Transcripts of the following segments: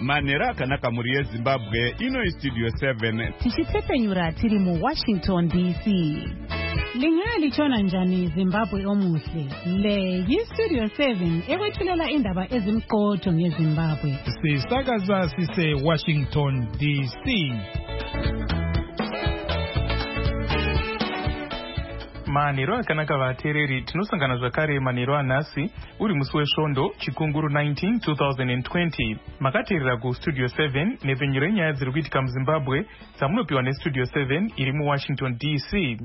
manhero akanaka mhuri yezimbabwe. Ino istudio 7 tichitsepenyura tiri muWashington DC. Lingaya lichona njani Zimbabwe omuhle. Le yistudio 7 ekwethulela indaba ezimqotho ngeZimbabwe. Sisakaza sise Washington DC. Manhero akanaka vateereri, tinosangana zvakare manhero anhasi uri musi wesvondo chikunguru 19 2020. Makateerera kustudio 7 nepfenyuro yenyaya dziri kuitika muZimbabwe dzamunopiwa nestudio 7 iri muWashington DC.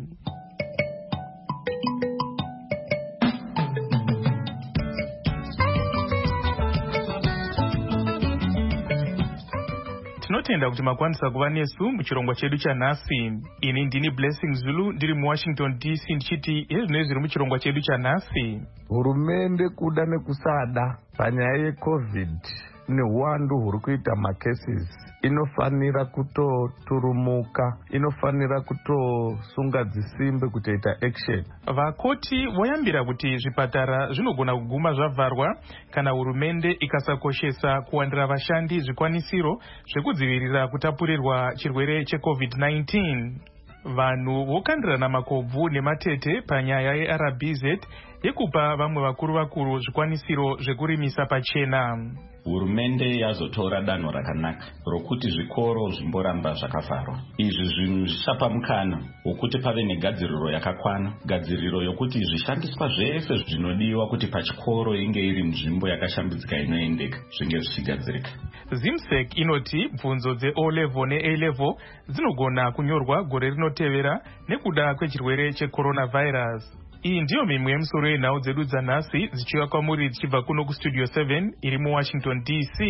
Tinotenda kuti makwanisa kuva nesu muchirongwa chedu chanhasi. Ini ndini Blessing Zulu ndiri muWashington DC ndichiti ezvino zviri muchirongwa chedu chanhasi. Hurumende kuda nekusada panyaya yeCovid neuwandu huri kuita macases inofanira kutoturumuka, inofanira kutosunga dzisimbe kutoita action. Vakoti voyambira kuti zvipatara zvinogona kuguma zvavharwa kana hurumende ikasakoshesa kuwandira vashandi zvikwanisiro zvekudzivirira kutapurirwa chirwere cheCovid-19. Vanhu vokandirana makobvu nematete panyaya yeRBZ yekupa vamwe vakuru zvikwanisiro zvekurimisa pachena. Hurumende yazotora danho rakanaka rokuti zvikoro zvimboramba zvakavharwa. Izvi zvinhu zvichapa mukana wokuti pave negadziriro yakakwana, gadziriro yokuti zvishandiswa zvese zvinodiwa kuti pachikoro inge iri nzvimbo yakashambidzika inoendeka zvinge zvichigadzirika. ZIMSEC inoti bvunzo dzeO-level neA-level dzinogona kunyorwa gore rinotevera nekuda kwechirwere checoronavirus. Iyi ndiyo mimwe yemusoro yenhau dzedu dzanhasi dzichiva kwamuri dzichibva kuno kustudio 7 iri muWashington DC.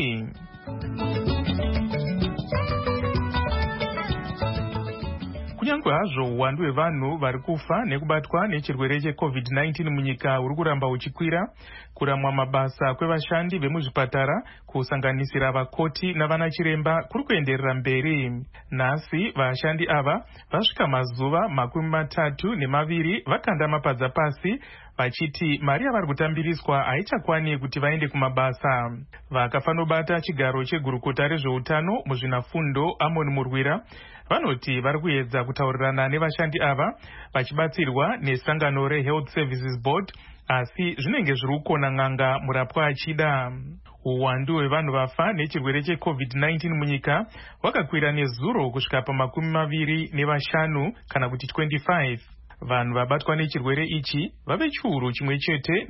Kunyange hazvo uwandu hwevanhu vari kufa nekubatwa nechirwere cheCovid-19 munyika huri kuramba uchikwira, kuramwa mabasa kwevashandi vemuzvipatara kusanganisira vakoti navanachiremba kuri kuenderera mberi. Nhasi vashandi ava vasvika mazuva 32 vakanda mapadza pasi vachiti mari yavari kutambiriswa haichakwani kuti vaende kumabasa. Vakafanobata chigaro chegurukota rezveutano muzvinafundo Amon Murwira vanoti vari kuedza kutaurirana nevashandi ava vachibatsirwa nesangano reHealth Services Board, asi zvinenge zviri kukona n'anga murapwa achida. Uwandu hwevanhu vafa nechirwere cheCovid-19 munyika wakakwira nezuro kusvika pa25 kana kuti 25. Vanhu vabatwa nechirwere ichi vave chiuru chimwe chete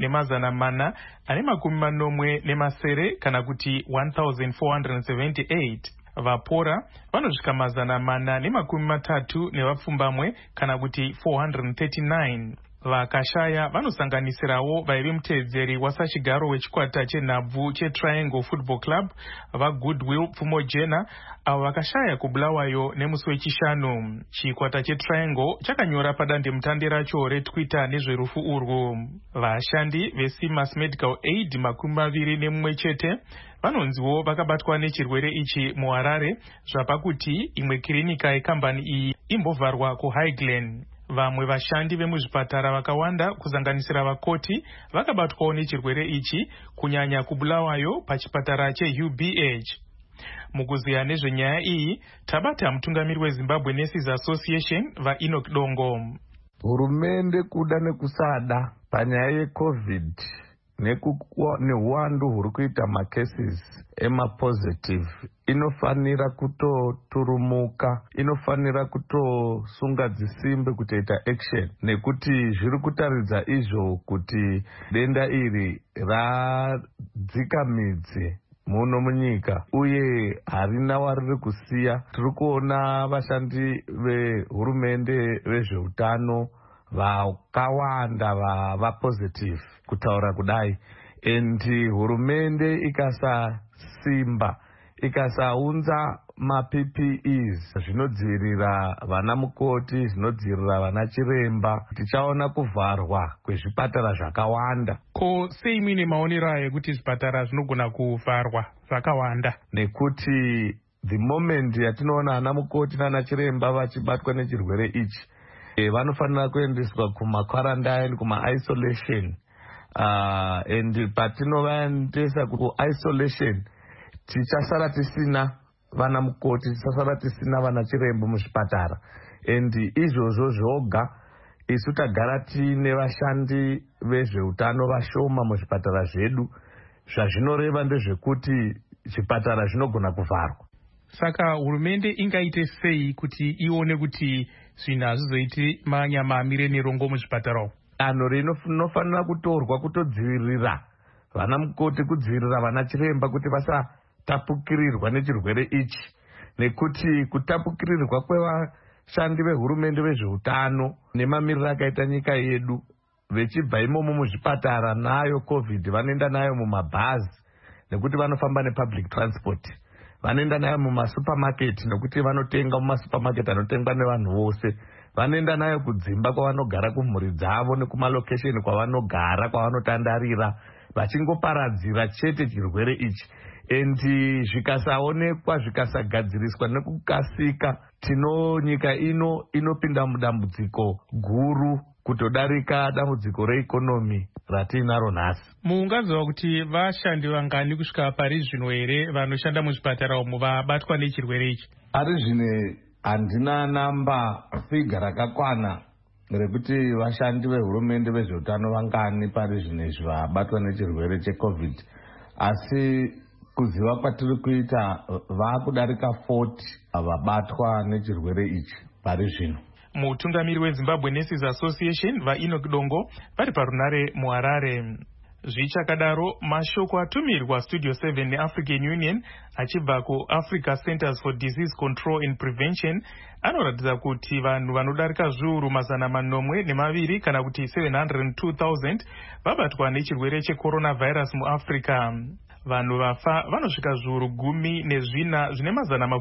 ne440 kana kuti 1478. Vapora vanosvika 430 nevapfumbamwe kana kuti 439. Vakashaya vanosanganisirawo vaive muteedzeri wasachigaro wechikwata chenhabvu cheTriangle Football Club vaGoodwill Pfumojena avo vakashaya kubulawayo nemusi wechishanu. Chikwata cheTriangle chakanyora padandemutande racho reTwitter nezverufu urwu. Vashandi veSimas Medical Aid 21 chete vanonziwo vakabatwa nechirwere ichi muHarare, zvapa kuti imwe kirinika yekambani iyi imbovharwa kuHighland. Vamwe vashandi vemuzvipatara vakawanda kusanganisira vakoti vakabatwawo nechirwere ichi, kunyanya kubulawayo pachipatara cheUBH. Mukuziya nezvenyaya iyi tabata mutungamiri weZimbabwe Nurses Association vaEnoch Dongo. Hurumende kuda nekusada panyaya yeCovid neuwandu huri kuita macases emapositive inofanira kutoturumuka, inofanira kutosunga dzisimbe kutoita action, nekuti zviri kutaridza izvo kuti denda iri radzika midzi muno munyika uye harina wariri kusiya. Tiri kuona vashandi vehurumende vezveutano vakawanda vapositive kutaura kudai, endi hurumende ikasasimba ikasaunza maPPEs zvinodzivirira vana mukoti, zvinodzivirira vana chiremba, tichaona kuvharwa kwezvipatara zvakawanda. Ko sei muine maonero ayo kuti zvipatara zvinogona kuvharwa zvakawanda? Nekuti the moment yatinoona ana mukoti nana chiremba vachibatwa nechirwere ichi, vanofanira kuendeswa kuma-quarantine, kuma-isolation. And patinovaendesa ku-isolation tichasara tisina vana mukoti, tichasara tisina vana chiremba muzvipatara. And izvozvo zvoga isu tagara tiine vashandi vezveutano vashoma muzvipatara zvedu. Zvazvinoreva ndezvekuti zvipatara zvinogona kuvharwa. Saka hurumende ingaite sei kuti ione kuti zvinhu hazvizoiti manyama amire nerongo muzvipatara? Danho rinofanira kutorwa kutodzivirira vana mukoti, kudzivirira vana chiremba kuti vasatapukirirwa nechirwere ichi, nekuti kutapukirirwa kwevashandi vehurumende vezveutano nemamiriro akaita nyika yedu vechibva imomo muzvipatara nayo COVID vanoenda nayo mumabhazi nekuti vanofamba nepublic transport, vanoenda nayo mumasupermarket nekuti vanotenga mumasupermarket anotengwa nevanhu vose, vanoenda nayo kudzimba kwavanogara kumhuri dzavo nekumalokesheni kwavanogara kwavanotandarira, vachingoparadzira chete chirwere ichi. Endi zvikasaonekwa, zvikasagadziriswa nekukasika, nyika inopinda mudambudziko guru kutodarika dambudziko reikonomi ratinaro nhasi. Muunganzwa kuti vashandi vangani kusvika pari zvino here vanoshanda muzvipatara umu vabatwa nechirwere ichi? Ari zvine handina namba figa rakakwana rekuti vashandi vehurumende vezveutano vangani pari zvinezvi vabatwa nechirwere cheCovid, asi kuziva kwatiri kuita vakudarika 40 vabatwa nechirwere ichi pari zvino. Mutungamiri weZimbabwe Nurses Association vaEnoch Dongo vari parunare muHarare. Zvichakadaro, mashoko atumirwa Studio 7 neAfrican Union achibva kuAfrica Centers for Disease Control and Prevention anoratidza kuti vanhu vanodarika zviuru 802 kana kuti 702,000 vabatwa nechirwere checoronavirus muAfrica. Vanhu vafa vanosvika zviuru 14 zvine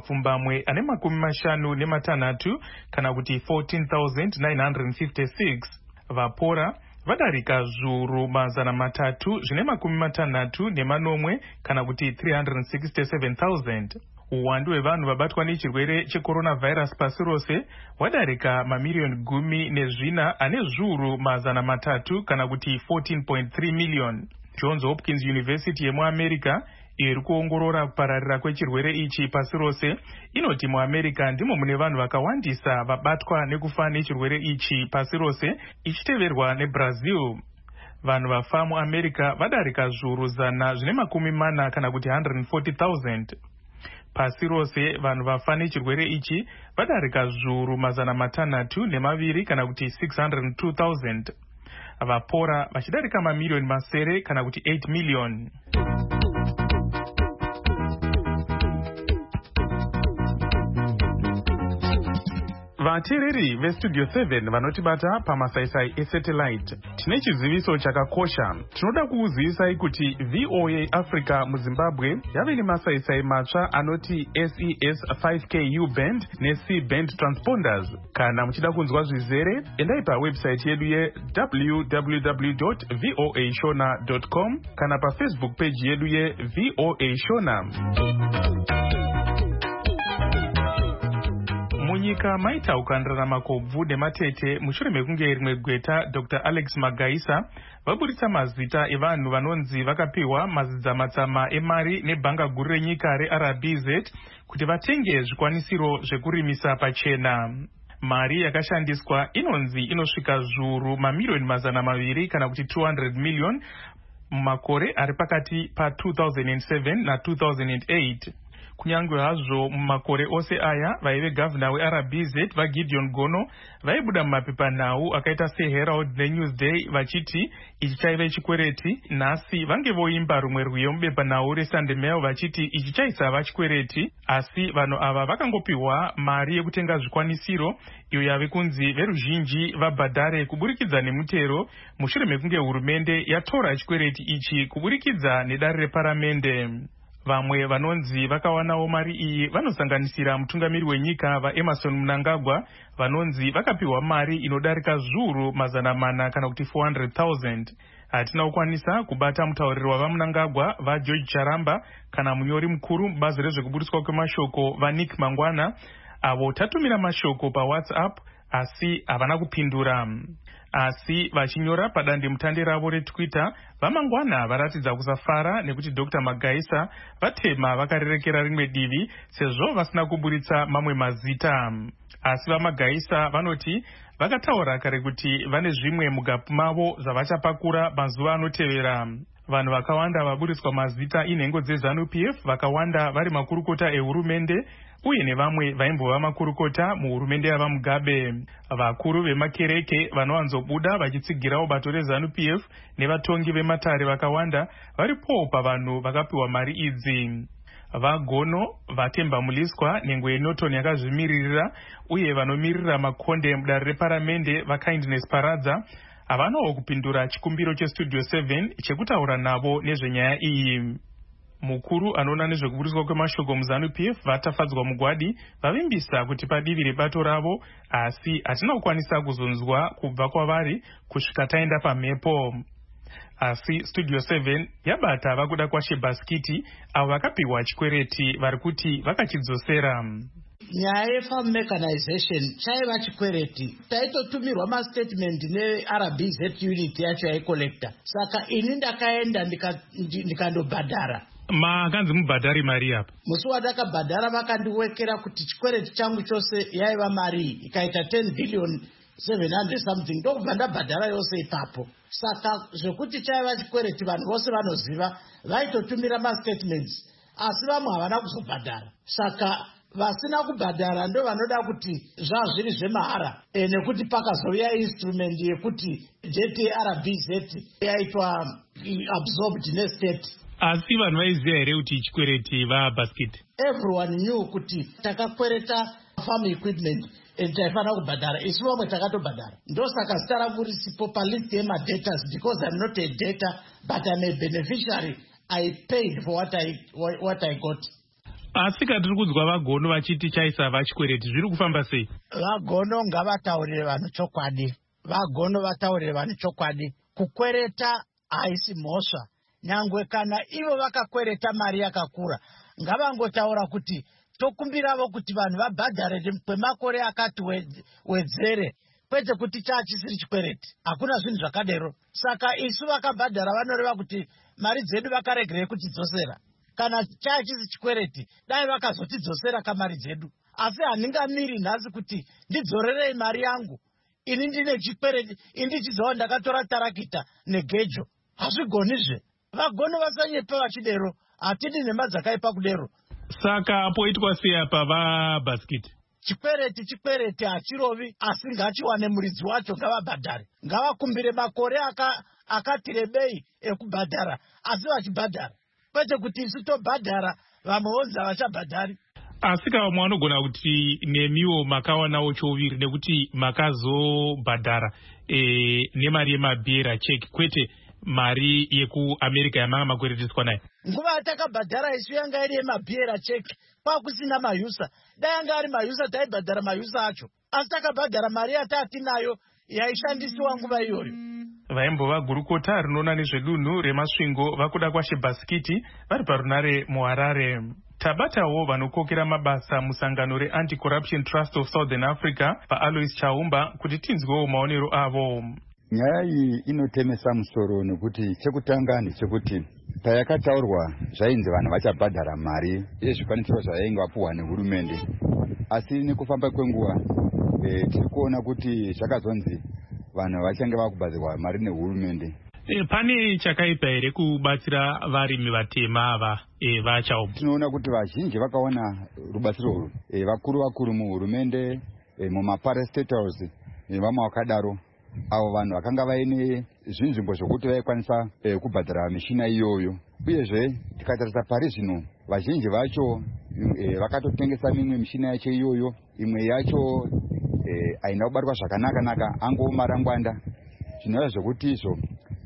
456 kana kuti 14,956. Vapora vadarika zviuru 300 zvine 64 kana kuti 367,000. Uwandu hwevanhu vabatwa nechirwere checoronavirus pasi rose hwadarika mamiliyoni 14 ane zviuru 300 kana kuti 14.3 miliyoni. Johns Hopkins University yemuAmerica iri kuongorora kupararira kwechirwere ichi pasi rose inoti muAmerica ndimo mune vanhu vakawandisa vabatwa nekufa nechirwere ichi pasi rose, ichiteverwa neBrazil. Vanhu vafa muAmerica vadarika zviuru 100 zvine 40 kana kuti 140,000. Pasi rose vanhu vafa nechirwere ichi vadarika zviuru 602 kana kuti 602,000. Vapora vachidarika mamiliyoni masere kana kuti 8 miliyoni. Vateereri veStudio 7 vanotibata pamasaisai esatellite, tine chiziviso chakakosha. Tinoda kukuzivisai kuti VOA Africa muZimbabwe yave nemasaisai matsva anoti SES 5K U-band neC-band transponders. Kana muchida kunzwa zvizere, endai pawebsite yedu www.voashona.com kana paFacebook page yedu yeVOA Shona. Munyika maita ukandirana kobvu nematete mushure mekunge rimwe gweta Dr. Alex Magaisa vaburitsa mazita evanhu vanonzi vakapiwa mazidzamatsama emari nebhanga guru renyika reRBZ kuti vatenge zvikwanisiro zvekurimisa pachena. Mari yakashandiswa inonzi inosvika zviuru mamiliyoni 200 kana kuti 200 million mumakore ari pakati pa2007 na2008. Kunyange hazvo mumakore ose aya vaive gavana weRBZ vaGideon Gono vaibuda mumapepanhau akaita seHerald neNewsday vachiti ichi chaive chikwereti. Nhasi vange voimba rumwe rwiyo mubepanhau reSunday Mail vachiti ichi chaisava chikwereti, asi vanhu ava vakangopiwa mari yekutenga zvikwanisiro iyo yave kunzi veruzhinji vabhadhare kuburikidza nemutero mushure mekunge hurumende yatora chikwereti ichi kuburikidza nedare reparamende. Vamwe vanonzi vakawanawo mari iyi vanosanganisira mutungamiri wenyika vaEmerson Mnangagwa vanonzi vakapiwa mari inodarika zviuru 400 kana kuti 400,000. Hatina kukwanisa kubata mutauriri wavaMnangagwa vaGeorge Charamba kana munyori mukuru mubazi rezvekuburitswa kwemashoko vaNick Mangwana, avo tatumira mashoko paWhatsApp asi havana kupindura. Asi vachinyora padandemutande ravo reTwitter, vamangwana varatidza kusafara nekuti Dr. Magaisa vatema vakarerekera rimwe divi sezvo vasina kuburitsa mamwe mazita. Asi vaMagaisa vanoti vakataura kare kuti vane zvimwe mugapu mavo zvavachapakura mazuva anotevera. Vanhu vakawanda vaburitswa mazita inhengo dzeZANU-PF, vakawanda vari makurukota ehurumende uye nevamwe vaimbova makurukota muhurumende yavaMugabe. Vakuru vemakereke vanowanzobuda vachitsigirawo bato reZANU-PF nevatongi vematare vakawanda varipowo pavanhu vakapiwa mari idzi. Vagono, Vatemba Muliswa, nhengo yeNorton yakazvimiririra uye vanomirira makonde mudare reparamende vaKindness Paradza havanawo kupindura chikumbiro cheStudio 7 chekutaura navo nezvenyaya iyi. Mukuru anoona nezvekuburiswa kwemashoko muZANU-PF vatafadzwa mugwadi vavimbisa kuti padivi rebato ravo, asi hatina kukwanisa kuzonzwa kubva kwavari kusvika taenda pamhepo. Asi Studio 7 yabata vakuda kwaShebaskiti avo vakapiwa chikwereti vari kuti vakachidzosera. Nyaya yefarm mechanization chaiva chikwereti. Taitotumirwa mastatement neRBZ unit yacho yaikolekta. Saka ini ndakaenda ndikandobhadhara. Makanzi mubhadhari mari apa? Musi watakabhadhara vakandiwekera kuti chikwereti changu chose yaiva mari ikaita 10 billion 700 something. Ndokubva ndabhadhara yose ipapo. Saka zvekuti chaiva chikwereti vanhu vose vanoziva, vaitotumira mastatements asi vamwe havana kuzobhadhara. Saka vasina kubhadhara ndo vanoda kuti zvazviri zvemahara, nekuti pakazouya instrument yekuti JTRBZ yaitwa absorbed nestate. Asi vanhu vaiziva here kuti chikwereti vaBasket? Everyone knew kuti takakwereta farm equipment taifanira kubhadhara, isu vamwe takatobhadhara. Ndosaka zita rangu risipo palist yemadebtors, because I'm not a debtor but I'm a beneficiary. I paid for what I got. Asi katiri kunzwa Vagono vachiti chaisa vachikwereti, zviri kufamba sei? Vagono ngavataurire vanhu chokwadi. Vagono vataurire vanhu chokwadi. Kukwereta haisi mhosva. Nyangwe kana ivo vakakwereta mari yakakura, ngavangotaura kuti tokumbiravo kuti vanhu vabhadhare kwemakore akati wedzere, kwete kuti chisiri chikwereti. Hakuna zvinhu zvakadero. Saka isu vakabhadhara vanoreva kuti mari dzedu vakaregerei kutidzosera. Kana chisi chikwereti, dai vakazotidzosera kamari dzedu. Asi handingamiri nhasi kuti ndidzorerei mari yangu. Ini ndine chikwereti, indichizowa ndakatora tarakita negejo. Hazvigonizve. Vagono vasanyepa vachidero, hatidi nhema dzakaipa kudero. Saka poitwa sei apa vaBasket? Chikwereti hachirovi, asi ngachiwane muridzi wacho, ngavabhadhare. Ngavakumbire makore akati rebei ekubhadhara, asi vachibhadhara. Kwete kuti isu tobhadhara, vamwe vonzi havachabhadhari. Asi kavamwe vanogona kuti nemiwo makawanawo choviri nekuti makazobhadhara nemari yemabhiera cheki, kwete mari yekuAmerica yamanga makweretiswa nayo. Nguva yatakabhadhara isu yanga iri yemabhiera cheki, kwakusina mayusa. Dai yanga ari mayusa taibhadhara mayusa acho. Asi takabhadhara mari yatatinayo yaishandisiwa nguva iyoyo. Vaimbova gurukota rinoona nezvedunhu remasvingo vakuda kwaShebaskiti vari parunare muHarare. Tabatawo vanokokera mabasa musangano reAnti-Corruption Trust of Southern Africa paAlois Chaumba kuti tinzwewo maonero avo. Nyaya iyi inotemesa musoro nekuti chekutanga ndechekuti payakataurwa zvainzi vanhu vachabhadhara mari yezvikwanisiro zvainge vapuhwa nehurumende, asi nekufamba kwenguva tiri kuona kuti zvakazonzi vanhu vachange vakubhadharwa mari nehurumende. Pane chakaipa here kubatsira varimi vatema ava vaChaumba? Tinoona kuti vazhinji vakaona rubatsiro urwu, vakuru muhurumende, mumaparastatusi nevamwe vakadaro, avo vanhu vakanga vaine zvinzvimbo zvokuti vaikwanisa kubhadhara mishina iyoyo. Uyezve tikatarisa pari zvino vazhinji vacho vakatotengesa mimwe mishina yacho iyoyo, imwe yacho haina kubatwa zvakanaka, angova marangwanda. Zvinova zvokuti izvo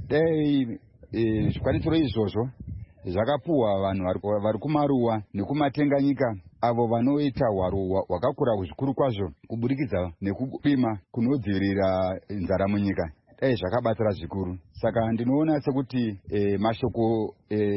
dai zvikwanisiro izvozvo zvakapuhwa vanhu vari kumaruwa nekumatenganyika, avo vanoita hwaro hwakakura zvikuru kwazvo kuburikidza nekupima kunodzivirira nzara munyika, dai zvakabatsira zvikuru. Saka ndinoona sekuti mashoko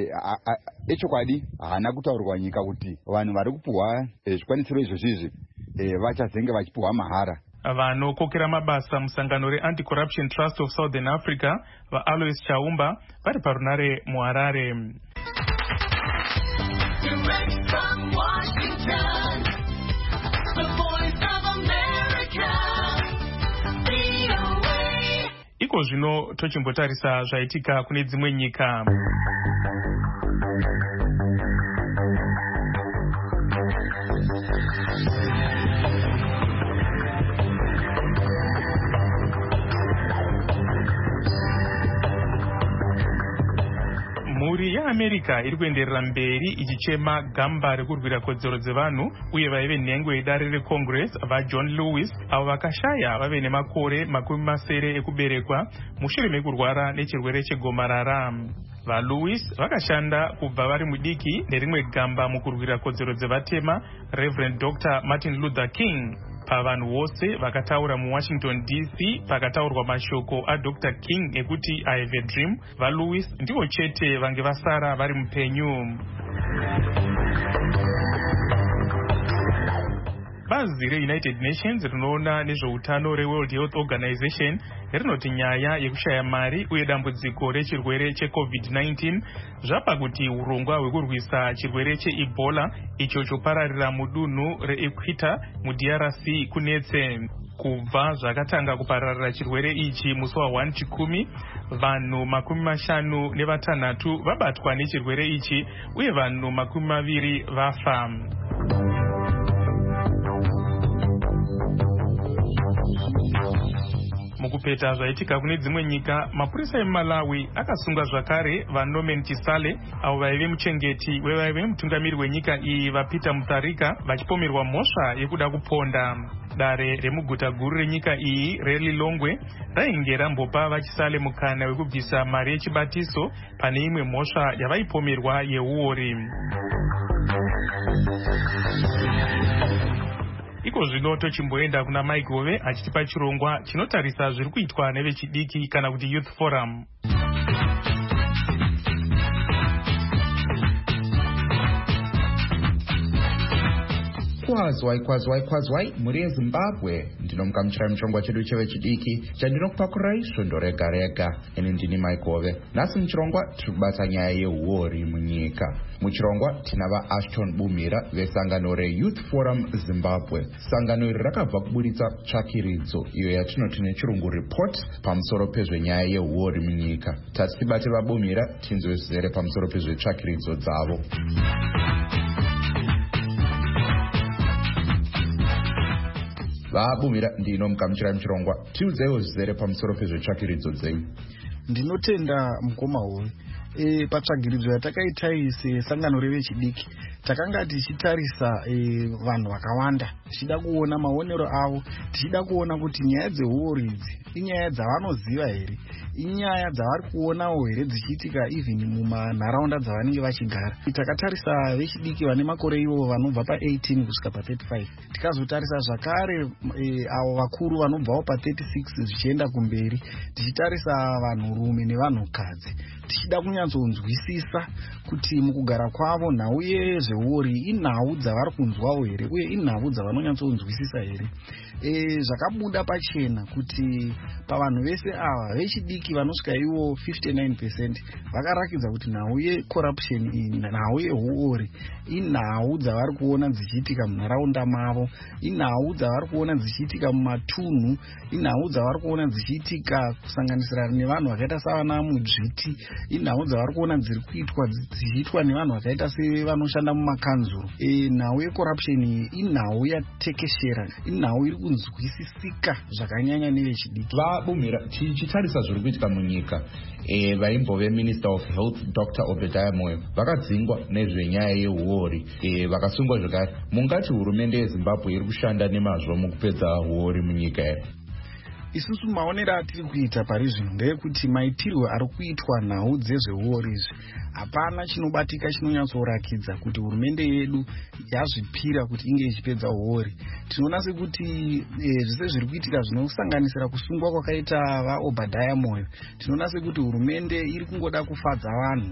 echokwadi haana kutaurwa nyika kuti vanhu vari kupuhwa zvikwanisiro izvozvizvi vachazenge vachipuhwa mahara. vanokokera mabasa musangano reAnti-Corruption Trust of Southern Africa vaAlois Chaumba vari parunare muHarare. Iko zvino tochimbotarisa zvaitika kune dzimwe nyika. Mhuri yeAmerica iri kuenderera mberi ichichema gamba rekurwira kodzero dzevanhu uye vaive nhengo yedare reCongress vaJohn Lewis avo vakashaya vave nemakore 70 ekuberekwa mushure mekurwara nechirwere chegomarara. VaLewis vakashanda kubva vari mudiki nerimwe gamba mukurwira kodzero dzevatema Reverend Dr. Martin Luther King. Pavanhu vose vakataura muWashington DC pakataurwa mashoko aDr. King ekuti I have a dream, vaLewis ndivo chete vange vasara vari mupenyu. Bazi reUnited Nations rinoona nezveutano reWorld Health Organization rinoti nyaya yekushaya mari uye dambudziko rechirwere cheCovid-19 zvapa kuti urongwa hwekurwisa chirwere cheEbola icho chopararira mudunhu reEquator muDRC kunetse. Kubva zvakatanga kupararira chirwere ichi musi wa1 Chikumi, vanhu 56 vabatwa nechirwere ichi uye vanhu 20 vafa. Mukupeta zvaitika kune dzimwe nyika, mapurisa eMalawi akasunga zvakare vaNorman Chisale avo vaive muchengeti wevaive mutungamiri wenyika iyi vaPeter Mutharika vachipomerwa mhosva yekuda kuponda. Dare remuguta guru renyika iyi reLilongwe rainge rambopa vaChisale mukana wekubvisa mari yechibatiso pane imwe mhosva yavaipomerwa yeuori. Iko zvino tochimboenda kuna Mike Hove achitipa chirongwa chinotarisa zviri kuitwa nevechidiki kana kuti Youth Forum. Kwazwai muri yeZimbabwe ndinomukamuchira muchirongwa chedu chevechidiki chandinokupa kurai svondo rega rega. Ini ndini Mike Hove. Nhasi muchirongwa tiri kubata nyaya yehuori munyika. Muchirongwa tina vaAshton Bumira vesangano reYouth Forum Zimbabwe. Sangano iri rakabva kuburitsa tsvakiridzo iyo yatinoti nechirungu report pamusoro pezvenyaya yehuori munyika. Tati tibate vaBumira tinzwe zvizere pamusoro pezvetsvakiridzo dzavo. VaBumira ndinomukamuchira muchirongwa tiudzewo zvizere pamusoro pezvetsvakiridzo dzenyu. Ndinotenda mukoma Hove. Patsvagiridzo yatakaita sesangano revechidiki takanga tichitarisa vanhu vakawanda tichida kuona maonero avo, tichida kuona kuti nyaya dzehuori idzi inyaya dzavanoziva here, inyaya dzavari kuonawo here dzichiitika even mumanharaunda dzavanenge vachigara. Takatarisa vechidiki vane makore ivo vanobva pa18 kusvika pa35, tikazotarisa zvakare avo vakuru vanobvawo pa36 zvichienda kumberi, tichitarisa vanhurume nevanhukadzi, tichida kunyatsonzwisisa kuti mukugara kwavo nhau yezvehuori inhau dzavari kunzwawo here uye inhau dzavanonyatsonzwisisa here. Zvakabuda pachena kuti pavanhu vese ava vechidiki vanosvika ivo 59% vakarakidza kuti nhau yecorruption iyi, nhau yehuori inhau dzavari kuona dzichiitika munharaunda mavo, inhau dzavari kuona dzichiitika mumatunhu, inhau dzavari kuona dzichiitika kusanganisira nevanhu vakaita savana Mudzviti, inhau dzavari kuona dzichiitwa nevanhu vakaita sevanoshanda mumakanzuro. Nhau yecorruption iyi inhau yatekeshera, inhau iri kunzwisisika zvakanyanya nevechidiki. VaBumira tichitarisa zviri kuitika munyika, vaimbove Minister of Health Dr. Obadiah Moyo vakadzingwa nezvenyaya yehuori, vakasungwa zvakare. Mungati hurumende yeZimbabwe iri kushanda nemazvo mukupedza huori munyika here? isusu maonero atiri kuita pari zvino ndeyekuti maitirwo ari kuitwa nhau dzezveuori izvi hapana chinobatika chinonyatsorakidza kuti hurumende yedu yazvipira kuti inge ichipedza uori. Tinoona sekuti zvese zviri kuitika zvinosanganisira kusungwa kwakaita vaObhadhaya Moyo, tinoona sekuti hurumende iri kungoda kufadza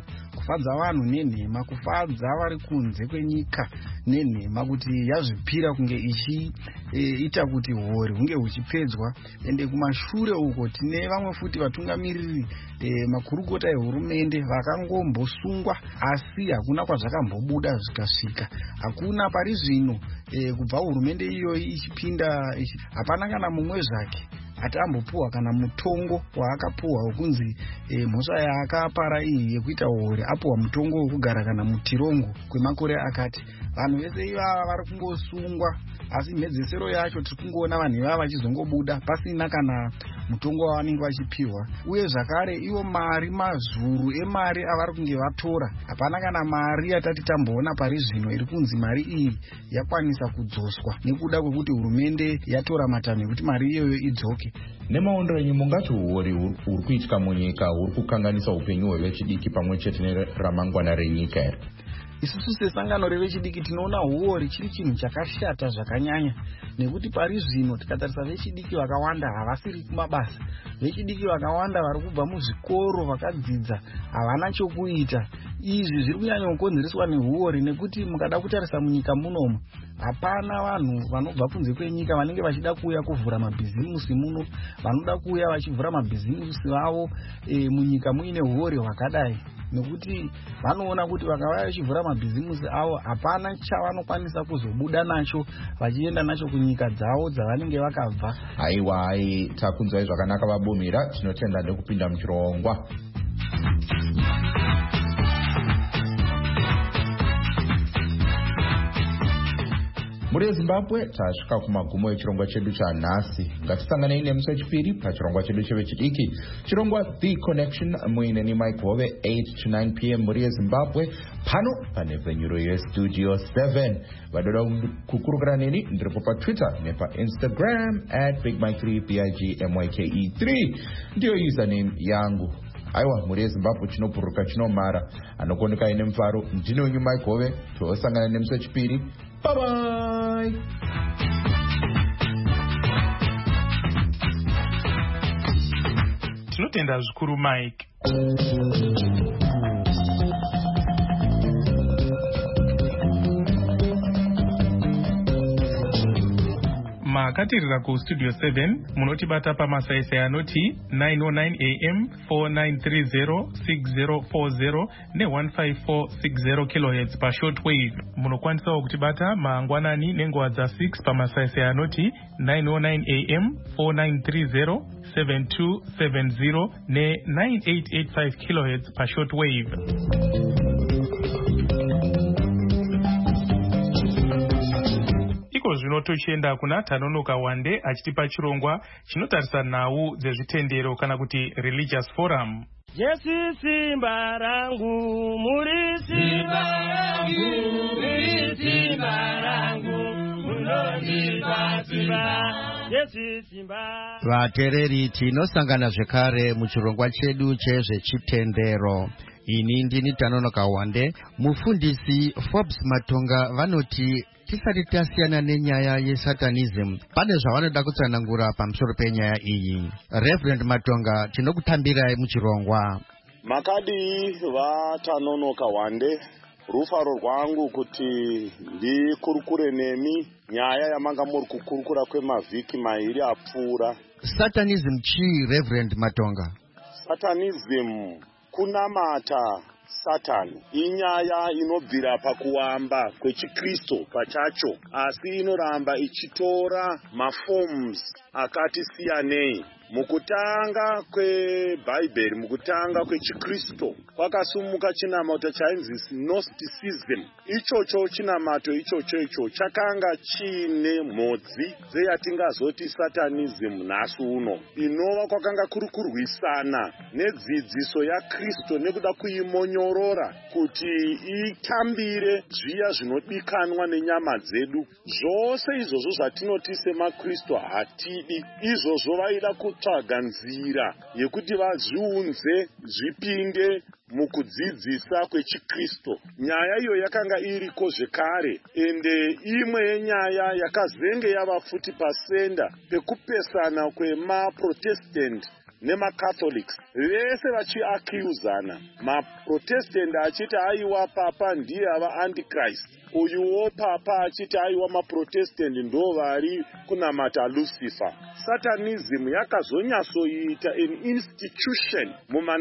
vanhu nenhema, kufadza vari kunze kwenyika nenhema, kuti yazvipira kunge ichiita kuti uori hunge huchipedzwa. Ende kumashure uko tine vamwe futi vatungamiriri makurukota ehurumende vakangombosungwa asi hakuna kwazvakambobuda zvikasvika. Hakuna pari zvino kubva hurumende iyoyi ichipinda, hapana kana mumwe zvake atambopuwa kana mutongo waakapuwa wokunzi mhosva yaakapara iyi yekuita uori apuwa mutongo wokugara kana mutirongo kwemakore akati. Vanhu vese ivava vari kungosungwa asi mhedzesero yacho tiri kungoona vanhu ivava vachizongobuda pasina kana mutongo wavanenge vachipiwa. Uye zvakare ivo mari, mazuru emari avari kunge vatora, hapana kana mari yatati tamboona pari zvino iri kunzi mari iyi yakwanisa kudzoswa nekuda kwekuti hurumende yatora matanho ekuti mari iyoyo idzoke. Nemaondo enyu mungati uori huri kuitika munyika huri kukanganisa upenyu hwevechidiki pamwe chete neramangwana renyika here? Isusu sesangano revechidiki tinoona uori chiri chinhu chakashata zvakanyanya, nekuti pari zvino tikatarisa vechidiki vakawanda havasiri kumabasa. Vechidiki vakawanda vari kubva muzvikoro vakadzidza havana chokuita. Izvi zviri kunyanya kukonzereswa neuori, nekuti mukada kutarisa munyika munomu hapana vanhu vanobva kunze kwenyika vanenge vachida kuuya kuvhura mabhizimusi muno, vanoda kuuya vachivhura mabhizimusi vavo munyika muine uori hwakadai, nekuti vanoona kuti vakauya vachivhura mabhizimusi avo hapana chavanokwanisa kuzobuda nacho vachienda nacho kunyika dzavo dzavanenge vakabva. Haiwa, takunzwai zvakanaka vabumira, tinotenda nekupinda muchirongwa. Muri yeZimbabwe tasvika kumagumo echirongwa chedu chanhasi. Ngatisanganei nemusi wechipiri pachirongwa chedu chevechidiki, chirongwa The Connection, muine Mike Hove 8 to 9 p.m. muri yeZimbabwe, pano pane venyu yestudio 7. Vadoda kukurukira neni ndiripo paTwitter nepaInstagram @BigMike3 BIGMYKE3 ndiyo username yangu. Aiwa, muri yeZimbabwe chinopururuka chinomara, anokoneka ine mufaro. Ndine wenyu Mike Hove, tosangana nemusi wechipiri. Bye bye. Tinotenda zvikuru Mike. Makatirira kustudio 7 munotibata pamasaisai anoti 909 am 4930 6040 ne15460 kHz pashortwave. Munokwanisawo kutibata mangwanani nenguva dza6 pamasaisai anoti 909 am 4930 7270 ne9885 kHz pashortwave. Zvino tochienda kuna Tanonoka Wande achitipa chirongwa chinotarisa nhau dzezvitendero kana kuti religious forum. Jesu simba rangu, muri simba rangu, muri simba rangu, munondipa simba, Jesu simba. Vatereri, tinosangana zvekare muchirongwa chedu chezvechitendero. Ini ndini Tanonoka Wande. Mufundisi Forbes Matonga vanoti tisati tasiyana nenyaya yesatanism pane zvavanoda kutsanangura pamusoro penyaya iyi. Reverend Matonga, tinokutambirai muchirongwa. Makadi vaTanonoka Wande, rufaro rwangu kuti ndikurukure nemi nyaya yamanga muri kukurukura kwemavhiki mairi apfuura. Satanism chii, Reverend Matonga? Satanism kunamata Satani inyaya inobvira pakuwamba kwechikristo pachacho, asi inoramba ichitora maforms akati siyanei. Mukutanga kwebhaibheri, mukutanga kwechikristu kwakasumuka chinamato chainzi Gnosticism. Ichocho chinamato ichocho chakanga chine mhodzi dzeyatingazoti Satanism nhasi uno, inova kwakanga kuri kurwisana nedzidziso yaKristu nekuda kuimonyorora kuti itambire zviya zvinodikanwa nenyama dzedu. Zvose izvozvo zvatinoti semaKristu hatidi, izvozvo vaida kutsvaga nzira yekuti vazviunze zvipinde mukudzidzisa kwechikristu. Nyaya iyo yakanga iriko zvekare, ende imwe yenyaya yakazenge yava futi pasenda pekupesana kwemaprotestant nemacatholics, vese vachiakiuzana. Maprotestant achiti aiwa papa ndiye ava antichrist, uyuwo papa achiti aiwa maprotestant ndo vari kunamata Lucifer. Satanism yakazonyatsoita an institution muma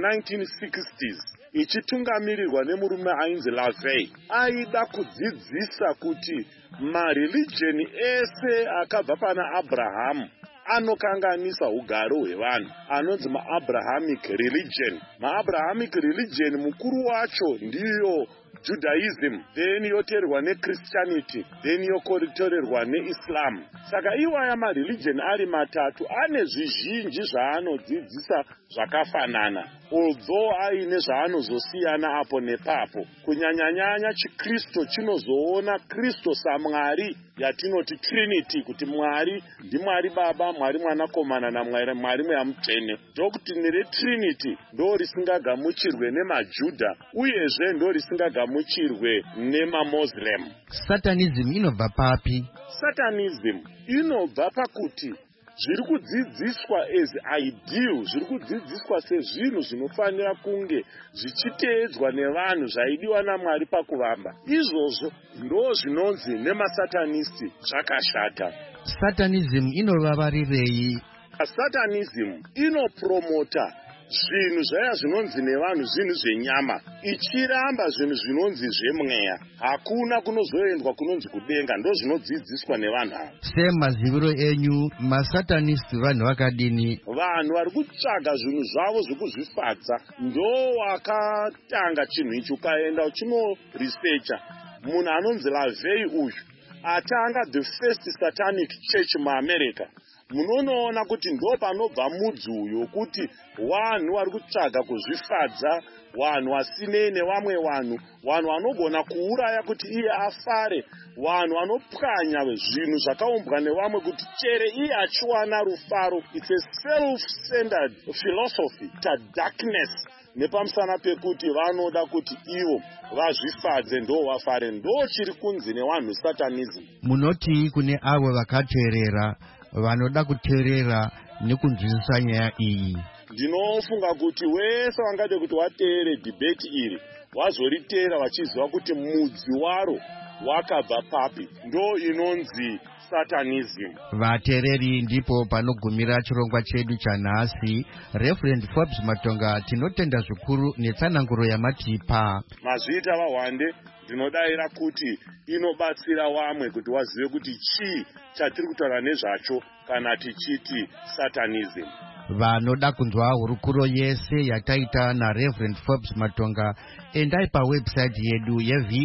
1960s ichitungamirirwa nemurume ainzi LaVey. Aida kudzidzisa kuti mareligion ese akabva pana Abrahamu anokanganisa ugaro hwevanhu, anonzi maAbrahamic religion. MaAbrahamic religion mukuru wacho ndiyo Judaism, then yoteerwa neChristianity, then yotorerwa neIslam. Saka iwaya mareligion ari matatu ane zvizhinji zvaanodzidzisa zvakafanana, although aine zvaanozosiyana apo nepapo. Kunyanyanyanya chikristu chinozoona Kristu saMwari yatinoti Trinity, kuti Mwari ndiMwari Baba, Mwari Mwanakomana naMwari Mweya Mutsvene. Ndokuti nereTrinity ndo risingagamuchirwe nemaJudha uyezve ndo risingagamuchirwe nemaMuslim. Satanism inobva papi? Satanism inobva pakuti zviri kudzidziswa as ideal, zviri kudzidziswa sezvinhu zvinofanira kunge zvichiteedzwa nevanhu zvaidiwa naMwari pakuvamba. Izvozvo ndo zvinonzi nemasatanisti zvakashata. Satanism inoravarirei? Satanism inopromota zvinhu zvaya zvinonzi nevanhu zvinhu zvenyama, ichiramba zvinhu zvinonzi zvemweya. Hakuna kunozoendwa kunonzi kudenga, ndo zvinodzidziswa nevanhu ava. Semaziviro enyu, masatanist vanhu vakadini? Vanhu vari kutsvaga zvinhu zvavo zvekuzvifadza, ndo wakatanga chinhu ichi. Ukaenda uchinoresearcha, munhu anonzi LaVey uyu atanga the first satanic church muAmerica. Munoona kuti ndo panobva mudzi uyo kuti vanhu vari kutsvaga kuzvifadza, vanhu vasinei nevamwe vanhu, vanhu vanogona kuuraya kuti iye afare, vanhu vanopwanya zvinhu zvakaumbwa nevamwe kuti chere iye achiwana rufaro. It's a self-centered philosophy, ta darkness, nepamusana pekuti vanoda kuti ivo vazvifadze ndo vafare. Ndo chiri kunzi nevanhu Satanism. Munoti kune avo vakateerera vanoda kuteerera nekunzwisisa nyaya iyi? Ndinofunga kuti wese wangade kuti wateere debate iri wazoriteera vachiziva kuti mudzi waro wakabva papi, ndo inonzi Satanism. Vateereri, ndipo panogumira chirongwa chedu chanhasi. Reverend Forbes Matonga, tinotenda zvikuru netsananguro yamatipa. Mazviita vahwande, ndinodayira kuti inobatsira vamwe kuti wazive kuti chii chatiri kutaura nezvacho kana tichiti Satanism. Vanoda kunzwa hurukuro yese yataita naReverend Forbes Matonga, endai pawebsite yedu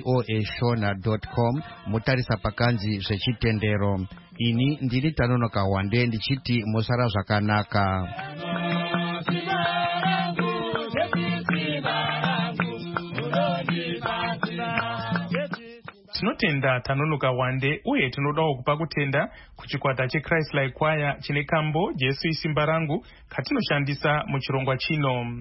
yevoashona.com mutarisa pakanzi zvechitendero. Ini ndiri Tanonoka Wande ndichiti musara zvakanaka. Tinotenda Tanonoka Wande, uye tinodawo kupa kutenda kuchikwata cheChrist Like Choir chine kambo Jesu isimba rangu katinoshandisa muchirongwa chino.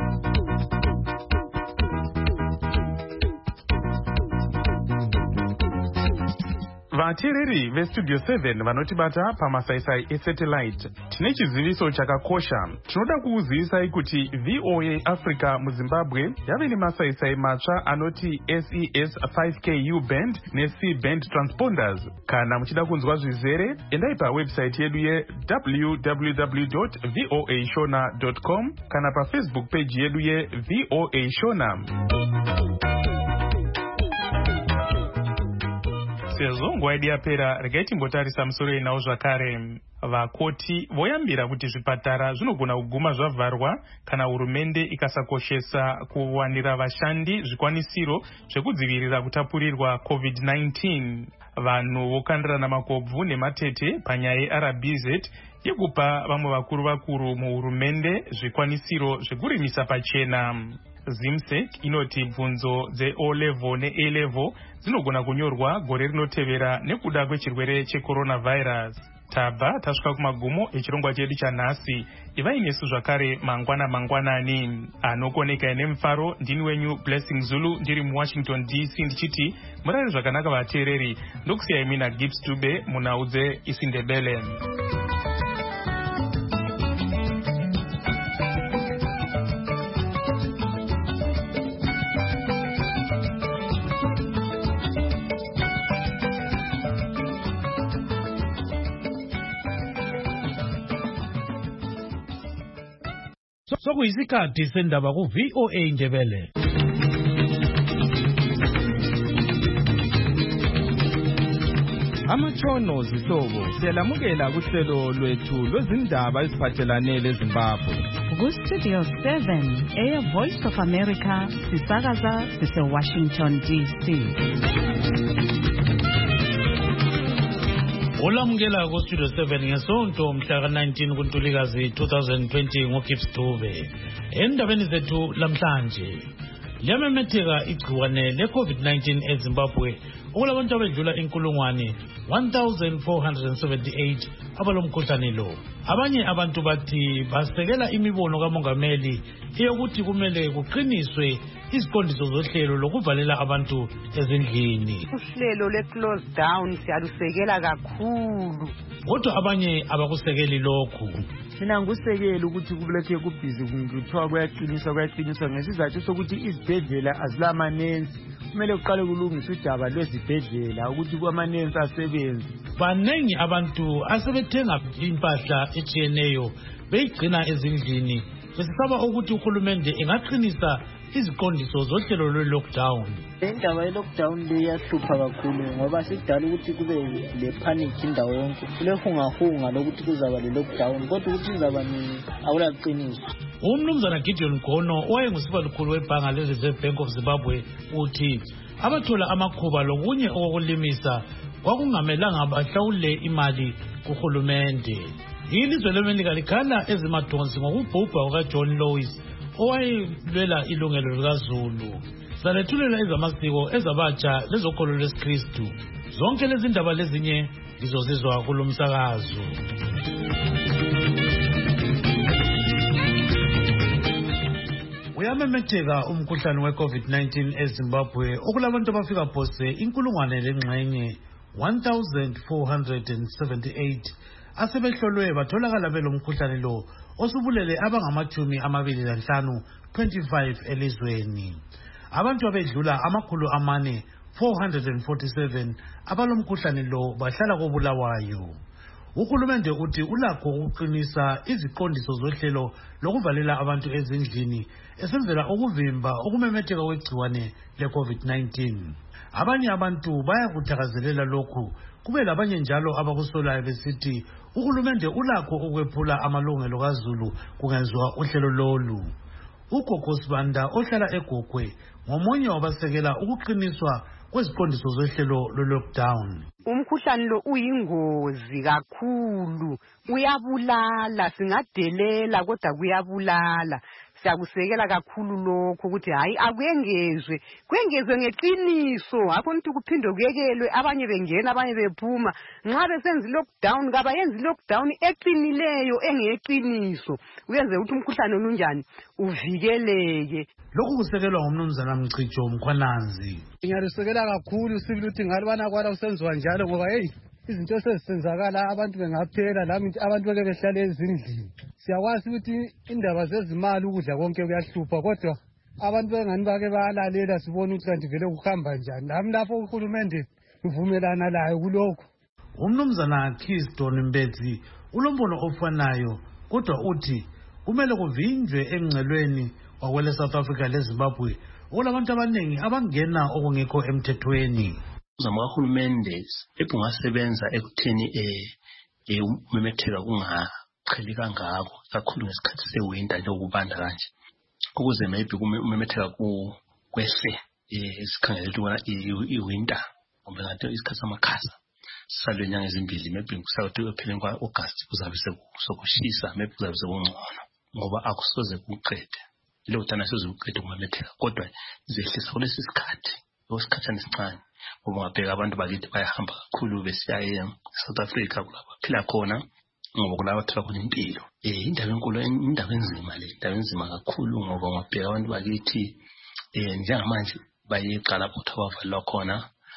Vateereri veStudio 7 vanotibata pamasaisai esatellite, tine chiziviso chakakosha. Tinoda kuuzivisai kuti VOA Africa muZimbabwe yave nemasaisai matsva anoti SES 5K U band neC band transponders. Kana muchida kunzwa zvizere, endai pawebsite yedu www.voashona.com kana paFacebook page yedu yeVOA Shona. sezvo nguva yedu yapera regai timbotarisa musoro inawo zvakare. Vakoti voyambira kuti zvipatara zvinogona kuguma zvavharwa kana hurumende ikasakoshesa kuwanira vashandi zvikwanisiro zvekudzivirira kutapurirwa COVID-19. Vanhu vokandirana makobvu nematete panyaya yeRBZ yekupa vamwe vakuru muhurumende zvikwanisiro zvekurimisa pachena. ZIMSEC inoti bvunzo dze-O level ne-A level dzinogona kunyorwa gore rinotevera nekuda kwechirwere checoronavirus. Tabva tasvika kumagumo echirongwa chedu chanhasi. Ivai nesu zvakare mangwanani. Anokoneka nemufaro ndini wenyu Blessing Zulu ndiri muWashington DC ndichiti murare zvakanaka vateereri. Ndokusiyai mina Gibbs Dube munaudze isindebele. Sokuyisikhathi sendaba ku-VOA Ndebele. Amatshono zihlobo siyalamukela kuhlelo lwethu lwezindaba eziphathelane leZimbabwe. Ku-Studio 7 Air Voice of America sisakaza sise-Washington DC. Olamukela ku-Studio 7 ngesonto mhla ka-19 kuNtulikazi 2020 ngoGibbs Dube. Endabeni zethu lamhlanje liyamemetheka igciwane le-COVID-19 eZimbabwe okulabantu abedlula 1478 abalomkhuhlane lo. Abanye abantu bathi basekela imibono kamongameli eyokuthi kumele kuqiniswe iziqondiso zohlelo lokuvalela abantu ezindlini. Uhlelo le-close down siyalusekela kakhulu. Kodwa abanye abakusekeli lokhu. Mina ngusekela ukuthi kubulekhe kubhizi kuthiwa kuyaqiniswa ngesizathu sokuthi izibhedlela azilamanensi. Kumele kuqale kulungiswe udaba lwezibhedlela ukuthi kwamanensi asebenze. Baningi abantu asebethenga impahla etshiyeneyo beyigcina ezindlini besisaba ukuthi uhulumende engaqinisa iziqondiso zohlelo lwe-lockdown. Indaba ye-lockdown leyahlupha kakhulu ngoba sidala ukuthi kube le-panic indawo yonke. Kulehungahunga lokuthi kuzaba le-lockdown kodwa ukuthi izaba nini awulaqiniso. Umnumzana Gideon Gono owayengusibalukhulu webhanga le-Reserve Bank of Zimbabwe uthi abathola amakhuba lokunye okokulimisa kwakungamelanga bahlawule imali kuhulumende. Ilizwe leMelika likhala ezimadonsi ngokubhubha kukaJohn Lois owayelwela ilungelo likaZulu. Salethulela ezamasiko ezabatsha lezokholo lwesikristu. Zonke lezi ndaba lezinye ngizozizwa kulo msakazo. Uyamemetheka umkhuhlane we-COVID-19 eZimbabwe okulabantu abafika phose 1478 asebehlolwe batholakala belomkhuhlane lo osubulele abangama-25 elizweni. Abantu abedlula 447 abalomkhuhlane lo bahlala koBulawayo. Uhulumende uthi ulakho ukuqinisa iziqondiso zohlelo lokuvalela abantu ezindlini esenzela ukuvimba ukumemetheka kwegciwane le-COVID-19. Abanye abantu bayakuthakazelela lokhu, kube labanye njalo abakusolayo besithi uhulumende ulakho ukwephula amalungelo kaZulu kungenzwa uhlelo lolu. Ugogo Sibanda ohlala eGogwe ngomunye wabasekela ukuqiniswa kweziqondiso zohlelo lo-lockdown. Umkhuhlane lo uyingozi kakhulu, uyabulala, singadelela kodwa kuyabulala. Siyakusekela kakhulu lokho ukuthi hayi akuyengezwe ngeqiniso, akho ukuthi kuphinde kuyekelwe abanye bengena abanye bephuma. Nxa besenza lockdown kabayenza lockdown eqinileyo engeqiniso uyenze ukuthi umkhuhlane onunjani uvikeleke. Lokhu kusekelwa ngumnumzana Mchicho Mkhwananzi. Ngiyalusekela kakhulu sibili ukuthi ngalibana kwala usenziwa njalo ngoba izinto sezisenzakala abantu bengaphela lami abantu beke behlale ezindlini. Siyakwazi ukuthi indaba zezimali ukudla konke kuyahlupha kodwa abantu bengani bake bayalalela sibona ukuthi kanti vele kuhamba njani. Nami lapho uhulumende uvumelana layo kulokho. Umnumzana Keystone Mbetsi ulombono ofanayo kodwa uthi kumele kuvinjwe emngcelweni wakwele South Africa leZimbabwe olabantu abaningi abangena okungekho emthethweni. uzama kahulumende ebungasebenza ekutheni umemetheka kungaqheli kangako kakhulu ngesikhathi sewinter njengokubanda kanje ukuze maybe umemetheka kwehle sikhangele ukuthi iwinter kumbe ngathi isikhathi samakhaza sisale inyanga ezimbili maybe kusawuthi epheleni kwa-August kuzabe sokushisa maybe kuzabe sekungcono ngoba akusoze kuqede leyo thana sezokuqeda ukumemetheka kodwa zehlisa kulesi sikhathi osikhathana esincane ngoba ngabheka abantu bakithi bayahamba kakhulu besiya eSouth Africa kulapho phila khona ngoba kulapho thola khona impilo indaba enkulu indaba enzima le indaba enzima kakhulu ngoba ngabheka abantu bakithi njengamanje bayeqala ukuthi bavalwa khona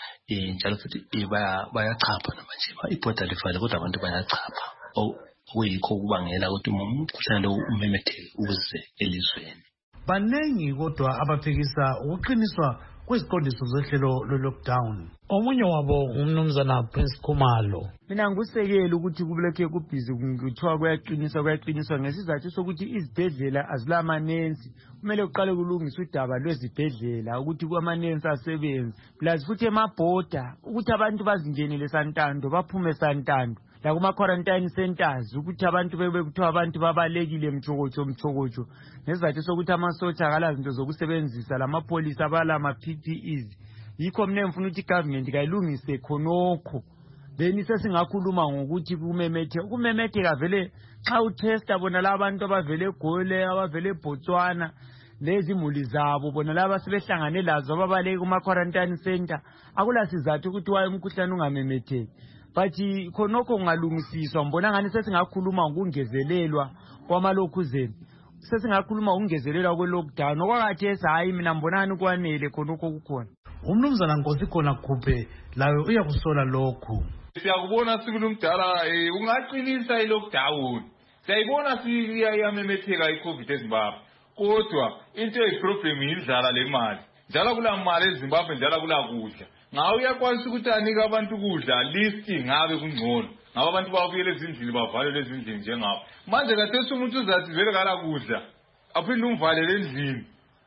njalo futhi bayachapha namanje ibhoda lifale kodwa abantu bayachapha okuyikho ukubangela ukuthi umkhuhlane lo umemetheke uze elizweni. Baningi kodwa abaphikisa ukuqiniswa kweziqondiso zohlelo lo-lockdown. Omunye wabo umnumzana Prince Khumalo. Mina ngusekela ukuthi kubuleke kubhizi kuthiwa kuyaqiniswa ngesizathu sokuthi izibhedlela azilamanensi. Kumele kuqale kulungiswe udaba lwezibhedlela ukuthi kwamanensi asebenze. Plus futhi emabhoda ukuthi abantu bazingenele santando baphume santando. La kuma-quarantine centers ukuthi abantu kuthiwa abantu babalekile mtshokotsho nesizathu sokuthi amasotsha akala zinto zokusebenzisa lamapolisa abala ama-PPEs yikho mina ngifuna ukuthi igovernment kayilungise khonokho then sesingakhuluma ngokuthi kumemetheka vele xa uthesta bona la abantu abavele eGoli abavele eBotswana lezi imuli zabo bona laba sebehlangane lazo ababaleki kuma-quarantine center akula sizathu ukuthi waye umkhuhlane ungamemetheki. But khonokho kungalungisiswa mbona ngani sesingakhuluma ngokungezelelwa kwamalokhuzeni sesingakhuluma ngokungezelelwa kwe-lockdown okwakhathesi hayi mina mbonani kwanele khonokho kukhona. Umnumzana Nkosi khona Khuphe lawe uyakusola lokhu. Siyakubona sibili umdala ungaqinisa i-lockdown siyayibona siyamemetheka i-COVID eZimbabwe kodwa into eyiproblem yindlala le mali njalo kula mali eZimbabwe njalo kula kudla ngawe uyakwanisa ukuthi anike abantu ukudla list ngabe kungcono ngaba abantu babuyele ezindlini bavalele ezindlini njengabo manje kathesi umuntu uzathi vele kala kudla aphinde umvalele endlini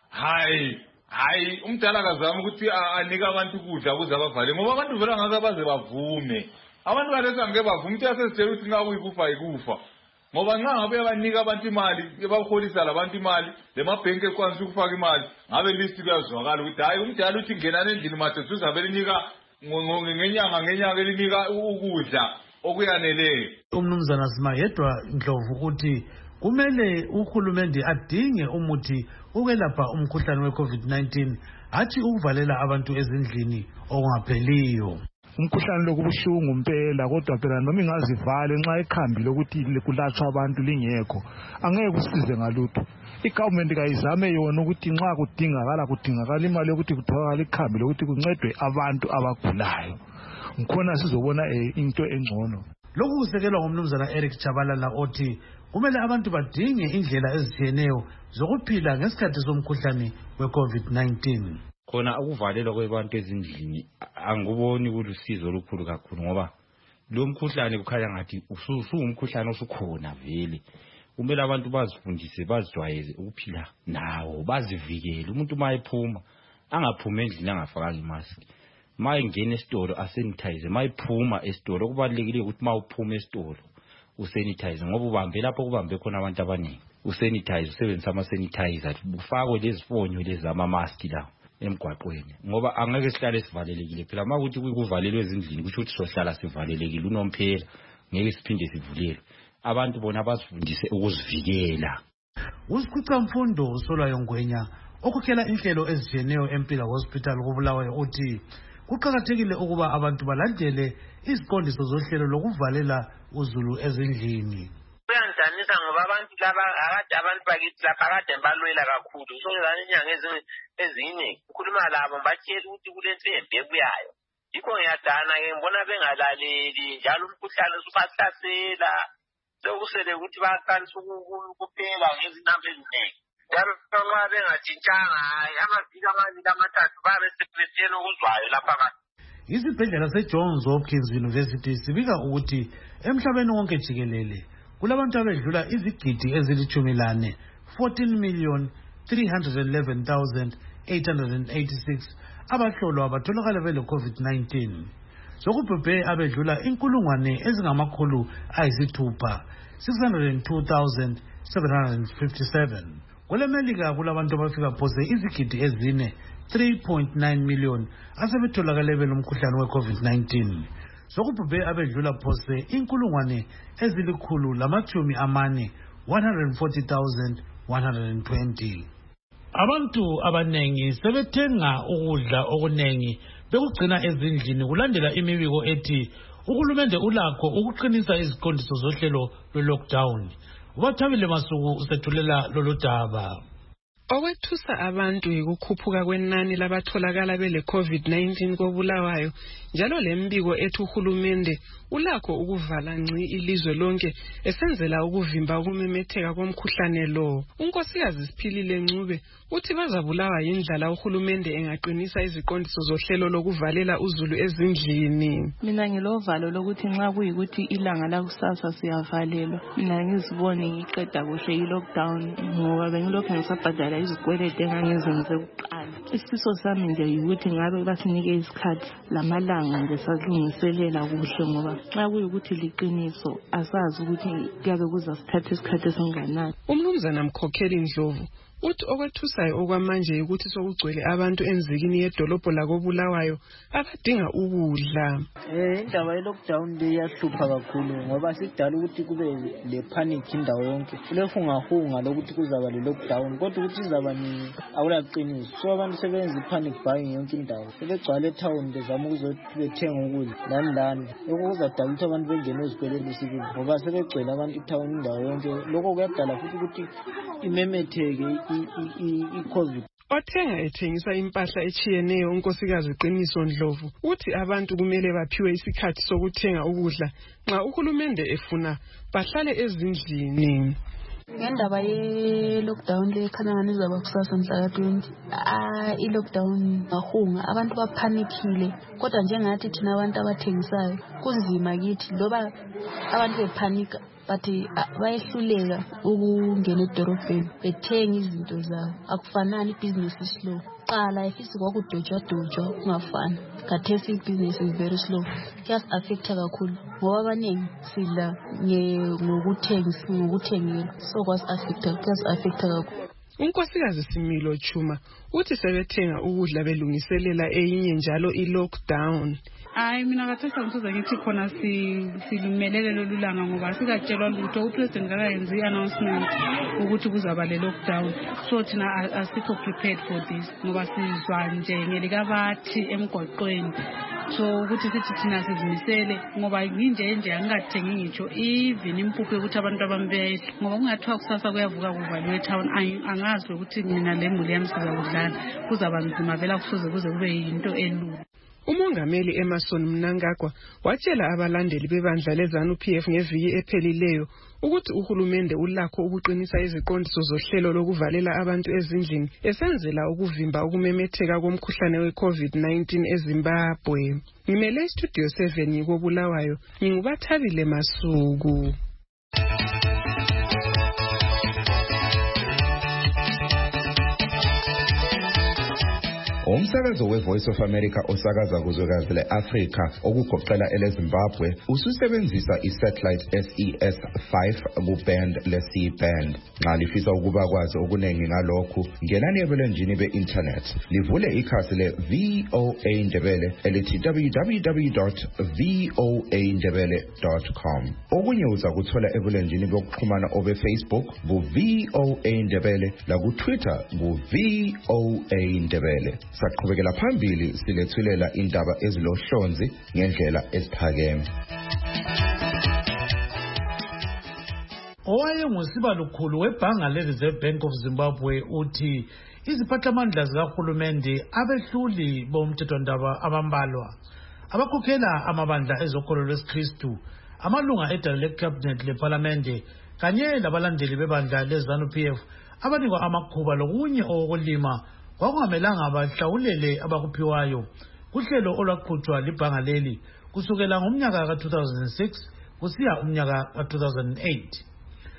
hayi umdala akazama ukuthi anike abantu ukudla ukuze abavale ngoba abantu vele ngaka baze bavume abantu kathesi angeke bavume ukuthi asezitshela ukuthi ngakuyikufa ikufa ngoba nxa ngabe abanika abantu imali ebaholisa labantu imali lemabhenki ekwanisa ukufaka imali ngabe list kuyazwakala ukuthi hayi umdala uthi ngenani endlini mathesi uzabe linika ngenyanga elinika ukudla okuyaneleyo. Umnumzana Sima yedwa Ndlovu ukuthi kumele uhulumende adinge umuthi ukwelapha umkhuhlane we-COVID-19 athi ukuvalela abantu ezindlini okungapheliyo. Umkhuhlane lokubuhlungu impela kodwa phela noma ingazivale nxa ikhambile ukuthi kulatshwa abantu lingekho angeke kusize ngalutho. Igovernment kayizame yona ukuthi nxa kudingakala imali yokuthi kutholakala ikhambi lokuthi kuncedwe abantu abagulayo ngikhona sizobona into engcono. Lokhu kusekelwa ngumnumzana Eric Chabalala othi kumele abantu badinge indlela ezitshiyeneyo zokuphila ngesikhathi somkhuhlane we-COVID-19. Khona ukuvalelwa kwabantu ezindlini anguboni kulusizo olukhulu kakhulu ngoba lo mkhuhlane kukhanya ngathi usumkhuhlane osukhona vele. Kumele abantu bazifundise bazijwayeze ukuphila nawo bazivikele. Umuntu mayephuma angaphuma endlini angafakanga imask. Mayengena esitolo asanitize mayiphuma esitolo kubalekile ukuthi mawuphuma esitolo usanitize ngoba ubambe lapho kubambe khona abantu abaningi. Usanitize usebenzisa ama sanitizer ufakwe lezifonyo lezi ama mask lawo emgwaqweni ngoba angeke sihlale sivalelekile phela makuthi kuvalelwe ezindlini kusho ukuthi sohlala sivalelekile unomphela ngeke siphinde sivulelwe. Abantu bona basifundise ukuzivikela. Usikhutha mfundo usolwayo Ngwenya okukela inhlelo ezijeneyo eMpila Hospital kubulawayo uthi kuqakathekile ukuba abantu balandele iziqondiso zohlelo lokuvalela uzulu ezindlini. Kuyandanisa ngoba abantu laba abantu bakithi lapha kade balwela kakhulu sokuzana inyanga ezine ukhuluma labo batshela ukuthi kulensembe ebuyayo yikho ngiyadana ke ngibona bengalaleli njalo umkhuhlane usubahlasela sokusele ukuthi baqalisa ukuphela ngezinamba eziningi njalo nxa bengatshintshanga amaviki amabili amathathu babe sepretsheni okuzwayo lapha. Izibhedlela seJohns Hopkins University sibika ukuthi emhlabeni wonke jikelele kulabantu abedlula izigidi ezili-14,311,886 abahlolwa batholakala bele COVID-19. Sokubhubhe abedlula 602,757. Kwele Melika kulabantu abafika phose izigidi ezine 3.9 million asebetholakale bele umkhuhlane we-COVID-19. Sokubhubhe abedlula phose 140,120. Abantu abanengi sebethenga ukudla okunengi bekugcina ezindlini kulandela imibiko ethi uhulumende ulakho ukuqinisa iziqondiso zohlelo lwe-lockdown. Ubathabile Masuku usethulela lolu daba. Okwethusa abantu yikukhuphuka kwenani labatholakala bele COVID-19 koBulawayo, njalo lembiko ethi uhulumende ulakho ukuvala ngci ilizwe lonke esenzela ukuvimba ukumemetheka komkhuhlane lo. Unkosikazi Siphilile Ncube uthi bazabulawa yindlala uhulumende engaqinisa iziqondiso zohlelo lokuvalela uzulu ezindlini. Mina ngilovalo lokuthi nxa kuyikuthi ilanga lakusasa siyavalelwa, mina ngizibone ngiqeda kuhle i-lockdown ngoba bengilokhu ngisabhadala izikwelede engangizenze kuqala. Isifiso sami nje yikuthi ngabe basinike isikhathi lamalanga nje salungiselela kuhle ngoba nxa kuyikuthi liqiniso asazi ukuthi kuyabe kuzasithatha isikhathi esinganani. Umnumzana Mkhokheli Ndlovu uthi okwethusayo okwamanje ukuthi sokugcwele abantu enzikini yedolobho lakoBulawayo abadinga ukudla. Indaba ye-lockdown le iyahlupha kakhulu ngoba sidala ukuthi kube le-panic indawo yonke. Kulehungahunga lokuthi kuzaba le-lockdown kodwa ukuthi izaba nini akulaqiniso. So abantu sebenza i-panic buying yonke indawo. Sebegcwale etown bezama ukuzothi bethenga ukudla lani. Lokho kuzadala ukuthi abantu bengene ezikweletini sibili ngoba sebegcwele abantu etown indawo yonke. Lokho kuyadala futhi ukuthi imemetheke i-COVID. Othenga ethengisa impahla echiyeneyo unkosikazi Qiniso Ndlovu uthi abantu kumele baphiwe isikhathi sokuthenga ukudla nxa uhulumende efuna bahlale ezindlini. Ngendaba ye-lockdown le khana ngani izaba kusasa mhla ka-20. I-lockdown ngahunga abantu baphanikile kodwa njengathi thina abantu abathengisayo kunzima kithi loba abantu bephanika bathi bayehluleka ukungena edorobheni bethenga izinto zabo. Akufanani ibhizinisi slow. Qala ifisi kwakudojwa kungafani. Khathesi ibhizinisi is very slow. Kuyasi-affecta kakhulu ngoba abaningi sidla ngokuthengela. So kuyasi-affecta kakhulu. Unkosikazi Similo Chuma uthi sebethenga ukudla belungiselela eyinye njalo i-lockdown. Mina kathesa ngisuza ngithi khona silumelele lolu langa ngoba sikatshelwa lutho upresident kakayenzi i-announcement ukuthi kuzaba le-lockdown. So thina asikho prepared for this ngoba sizwa nje ngelikabathi emgwaqweni. So ukuthi sithi thina sizimisele ngoba nginje angingathengi ngitsho even impuphu yokuthi abantu abambeyedla ngoba kungathiwa kusasa kuyavuka kuvaliwe town angazi ukuthi mina lemuli yami sizakudlala kuzaba nzima vela kusuze kuze kube yinto elula. Umongameli Emerson Mnangagwa watshela abalandeli bebandla leZANU-PF ngeviki ephelileyo ukuthi uhulumende ulakho ukuqinisa iziqondiso zohlelo lokuvalela abantu ezindlini esenzela ukuvimba ukumemetheka komkhuhlane we-COVID-19 eZimbabwe. Ngimele iStudio 7 ngikoBulawayo, ngingubathabile Masuku. Umsakazo we-Voice of America osakaza kuzwekazi le-Afrika okugoqela eleZimbabwe ususebenzisa i-satellite SES-5 ku-band le-C-band. Nxa lifisa ukuba kwazi okuningi ngalokhu, ngenani ebulenjini be-internet livule ikhasi le-VOA Ndebele elithi www.voandebele.com. Okunye uzakuthola ebulenjini bokuxhumana obe-Facebook ku-VOA Ndebele laku-Twitter ku-VOA Ndebele. Saqhubekela phambili silethulela indaba ezilohlonzi ngendlela esiphakeme. Owayengusiba lukhulu webhanga le-Reserve Bank of Zimbabwe uthi iziphathamandla zikahulumende abehluli bomthethwandaba abambalwa abakhokhela amabandla ezokholo lwesikristu amalunga edala le-cabinet lephalamende kanye labalandeli bebandla le-ZANU-PF abanikwa amakhuba lokunye okulima kwakungamelanga bahlawulele abakuphiwayo kuhlelo olwaqhutshwa libhanga leli kusukela ngomnyaka ka-2006 kusiya umnyaka ka-2008.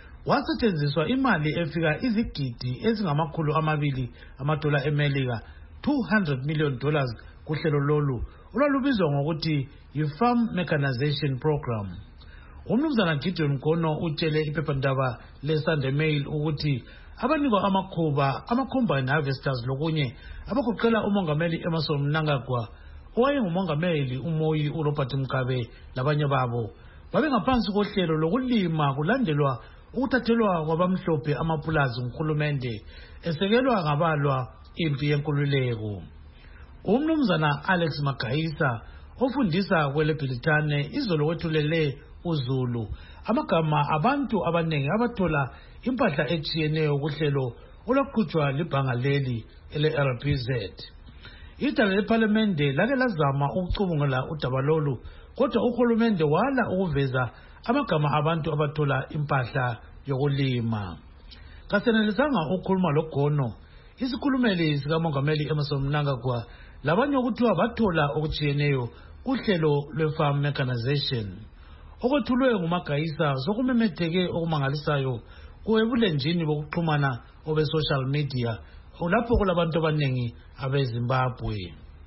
Wasetshenziswa imali efika izigidi ezingamakhulu $200 eMelika $200 million kuhlelo lolu olwalubizwa ngokuthi yi-Farm Mechanization Program. Umnumzana Gideon Mgono utshele iphephandaba le-Sunday Mail ukuthi abanikwa amakhuba ama-combine harvesters lokunye abagoqela umongameli Emmerson Mnangagwa, owayengumongameli uMoyi uRobert Mugabe labanye babo babengaphansi kohlelo lokulima kulandelwa ukuthathelwa kwabamhlophe amapulazi nguhulumende esekelwa ngabalwa impi yenkululeko. Umnumzana Alex Magayisa ofundisa kweleBrithani izolo wethulele uZulu amagama abantu abanengi abathola impahla etshiyeneyo kuhlelo olwaqhutshwa libhanga leli ele-RPZ. Idala lePhalamende lake lazama ukucubungula udaba lolu, kodwa uhulumende wala ukuveza amagama abantu abathola impahla yokulima. Kasenelisanga ukukhuluma loGono, isikhulumeli sikamongameli Emmerson Mnangagwa labanye okuthiwa bathola okutshiyeneyo kuhlelo lwe-Farm Mechanization. Okwethulwe nguMagayisa sokumemetheke okumangalisayo kuwebulenjini bokuxhumana obe-social media lapho kulabantu abaningi abeZimbabwe.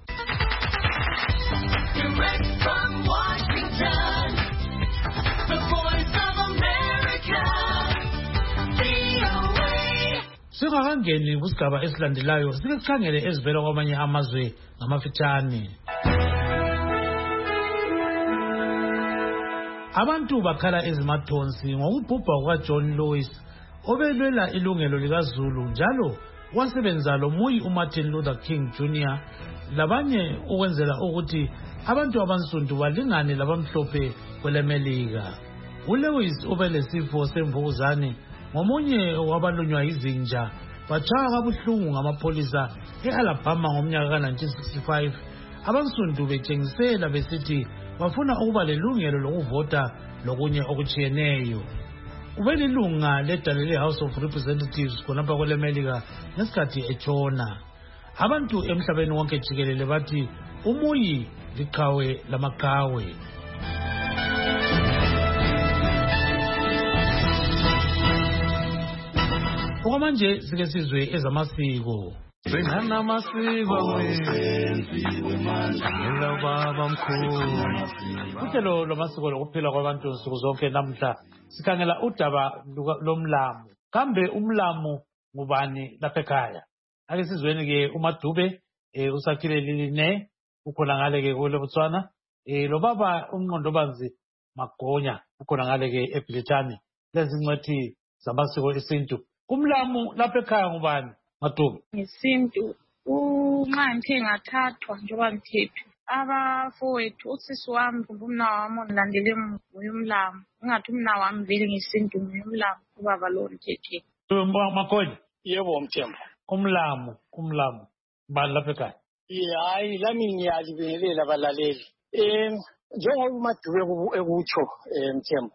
Direct from Washington, the Voice of America, VOA. Singakangeni kusigaba esilandelayo sike sikhangele ezivela kwamanye amazwe ngamafitshane. Abantu bakhala ezimathonsi ngokubhubha kukaJohn Lewis obelwela ilungelo likaZulu njalo wasebenza loMoyi uMartin Luther King Jr. labanye ukwenzela ukuthi abantu abansundu balingane labamhlophe kweleMelika. uLewis ubelesifo semvukuzane ngomunye wabalunywa izinja batshaya kabuhlungu ngamapholisa eAlabama ngomnyaka ka-1965. Abansundu betshengisela besithi bafuna ukuba lelungelo lokuvota lokunye okutshiyeneyo. Ubelilunga ledale le-House of Representatives khonapha kweleMelika ngesikhathi etshona. Abantu emhlabeni wonke jikelele bathi uMoyi liqhawe lamaqhawe. Okwamanje sike sizwe ezamasiko. Singana amasiko wenziwe manje baba mkhulu. Uhlelo lwamasiko lokuphila kwabantu nsuku zonke namhla sikhangela udaba lomlamu. Kambe umlamu ngubani lapha ekhaya? Ake sizweni ke uMadube usakhile liline ukhona ngale ke kweLobotswana. Lo baba uMnqondobanzi Magonya ukhona ngale ke eBrithani. Lezi ncwethi zamasiko esintu. Umlamu lapha ekhaya ngubani? Madube. Ngesintu uma ngithe ngathathwa njengoba ngithethwe abafowethu usisi wami kumbe umnawami ongilandele nguye umlamu. Ungathi umnawami vele ngesintu nguye umlamu ubaba lo ngithethe. Magonya. Yebo Mthembu. Umlamu bani lapha ekhaya? Hayi lami ngiyalibingelela abalaleli. Njengoba uMadube ekutsho Mthembu.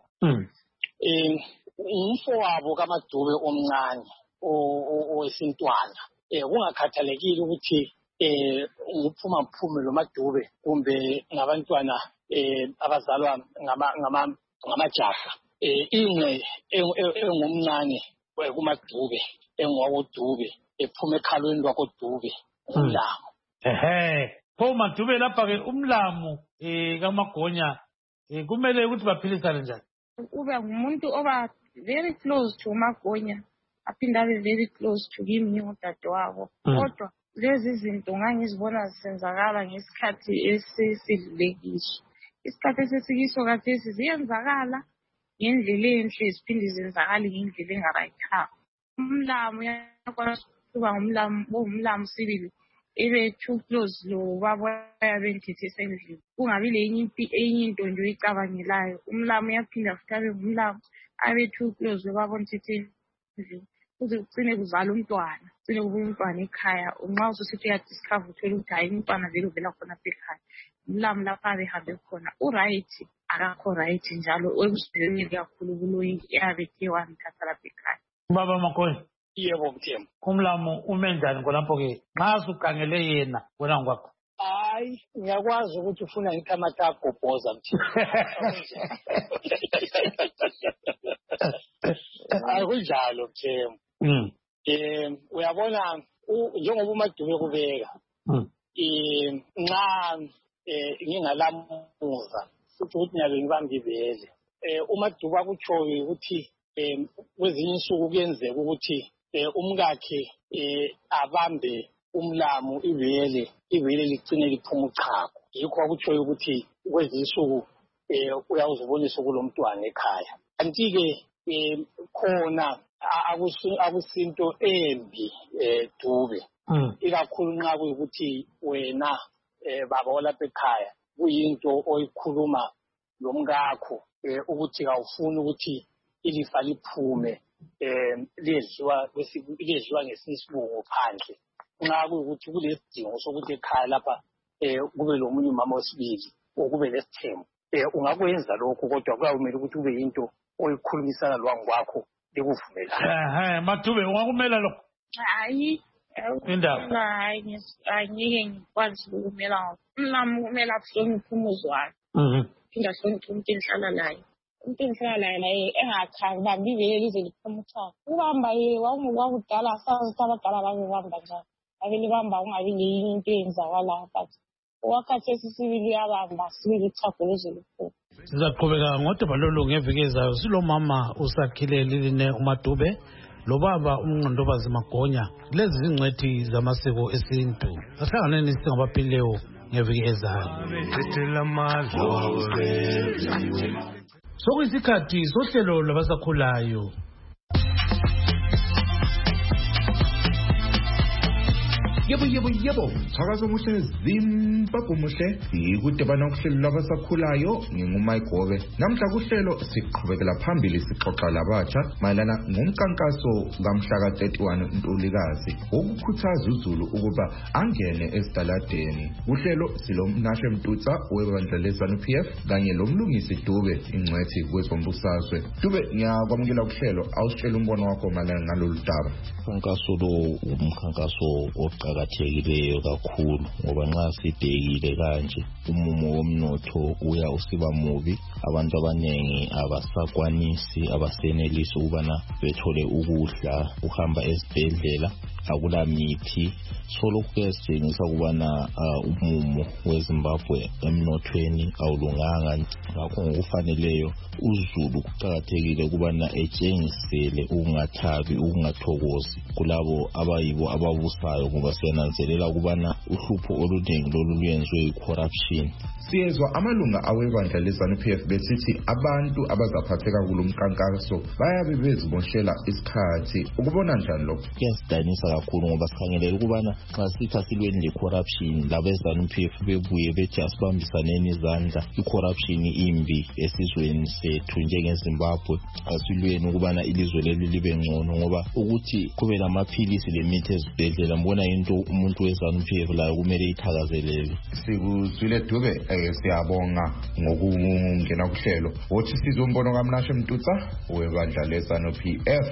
Umfowabo kaMadube omncane owesintwana kungakhathalekile ukuthi uphuma mphume lo Madube kumbe ngabantwana abazalwa ngamajaha ingwe engomncane kuMadube engwakoDube ephuma ekhalweni lwakoDube umlamu. Pho Madube lapha ke umlamu kaMagonya kumele ukuthi baphilisane njani? Ube ngumuntu oba very close to Magonya aphinde abe very close to kimi ngingodadewabo. Kodwa lezi zinto ngangizibona zisenzakala ngesikhathi esesidlulekiso. Isikhathi esesikiso khathesi ziyenzakala ngendlela enhle ziphinde zenzakale ngendlela engarayithanga. Umlamu uyakwazi ukuba ngumlamu sibili ebe too close lo baba yabentithe esendlini. Kungabi lenye into nje uyicabangelayo. Umlamu uyaphinda futhi abe ngumlamu abe too close lo baba ontithe endlini. Kuze kugcine kuzala umntwana, kugcine kube umntwana ekhaya. Nxa ususithi uyadiscover uthole ukuthi hayi umntwana vele uvela khona apha ekhaya. Umlamu lapha abehambe khona uright akakho right njalo ekusibhekeni kakhulu kuloyi eyabe ethe wamthatha lapha ekhaya. Baba Magonya. Yebo Mthembu. Umlamu ume njani khonapho ke? Nxa usukhangele yena wena ngokwakho. Hayi ngiyakwazi ukuthi ufuna ngithi amata agobhoza Mthembu. Akunjalo Mthembu. Uyabona njengoba uMadube kubeka nxa ngingalamuza futhi ukuthi ngiyabe ngibambe ibele uMaduba kutshoyo ukuthi kwezinye insuku kuyenzeka ukuthi umkakhe abambe umlamu ibele ligcine liphuma uchago. Yikho akutshoyo ukuthi kwezinye insuku uyawuzibonisa kulomntwana ekhaya. Kanti-ke khona akusinto embi Dube. Ikakhulu nxa kuyikuthi wena baba olapha ekhaya kuyinto oyikhuluma lomkakho ukuthi kawufuni ukuthi ilifa liphume ledliwa ngesinye isibungu phandle. Nxa kuyikuthi kulesidingo sokuthi ekhaya lapha kube lomunye umama wesibili okube lesithembu ungakwenza lokho, kodwa kuyawumela ukuthi kube yinto oyikhulumisana lwangu likuvumela. Madube ungakumela lokho? Hayi. Indaba. Hayi angike ngikwazi ukumela. Kumela kuhloniphe umuzi wakhe. Phinda hloniphe umuntu engihlala naye. Umuntu engihlala naye engakhange bambi ibele lize liphuma uchago. Ubamba wakudala asazi ukuthi abadala babebamba njani. Babelibamba ungabi neyinye into eyenzakalayo, but wakhathi esisibili uyabamba sibili uchago lize liphuma. Sizaqhubeka ngodaba lolu ngeviki ezayo. Silomama usakhile Liline uMadube lobaba uMnqondobazi Magonya. Lezi zingcwethi zamasiko esintu. Asihlanganeni singabaphileyo ngeviki ezayo. Sokuyisikhathi sohlelo labasakhulayo. Yebo. Thakazo muhle Zimbabwe muhle. Ikudebana kuhlelo labasakhulayo nginguMike Gobe. Namhla kuhlelo siqhubekela phambili sixoxa labatsha mayelana ngomkankaso kamhla ka-31 Ntulikazi wokukhuthaza uZulu ukuba angene esitaladeni. Kuhlelo silomNashe Mtutsa webandla leZANU-PF kanye lomlungisi Dube ingcwethi kwezombusazwe. Dube ngiyakwamukela kuhlelo awusitshela umbono wakho mayelana ngalolu daba. Umkankaso lo umkankaso oqakathekileyo kakhulu ngoba nxa sibhekile kanje umumo womnotho uya usiba mubi, abantu abanengi abasakwanisi abasenelisi ukubana bethole ukudla, uhamba esibhedlela akula mithi. Lokhu sitshengisa ukubana umumo weZimbabwe emnothweni awulunganga. Ngakho ngokufaneleyo uZulu kuqakathekile ukubana etshengisele ukungathabi, ukungathokozi kulabo abayibo ababusayo, ngoba siyananzelela ukubana uhlupho olunengi lolu luyenzwe yi-corruption. Siyezwa amalunga awebandla leZANU-PF besithi abantu abazaphatheka kulomkankaso bayabe beziboshela isikhathi. Ukubona njani lokho? Kuyasidanisa kakhulu ngoba sikhangelele ukubana xa sithi asilweni le-corruption labeZANU-PF bebuye bethi asibambisaneni izandla. I-corruption imbi esizweni sethu njengeZimbabwe, asilweni ukubana ilizwe leli libe ngcono, ngoba ukuthi kube lamaphilisi lemithi ezibhedlela mbona into umuntu weZANU-PF layo kumele ithakazelele. Sikuzwile Dube, siyabonga ngokungena kuhlelo. Wothi sizombono kaMnashe Mtutsa webandla leZANU-PF.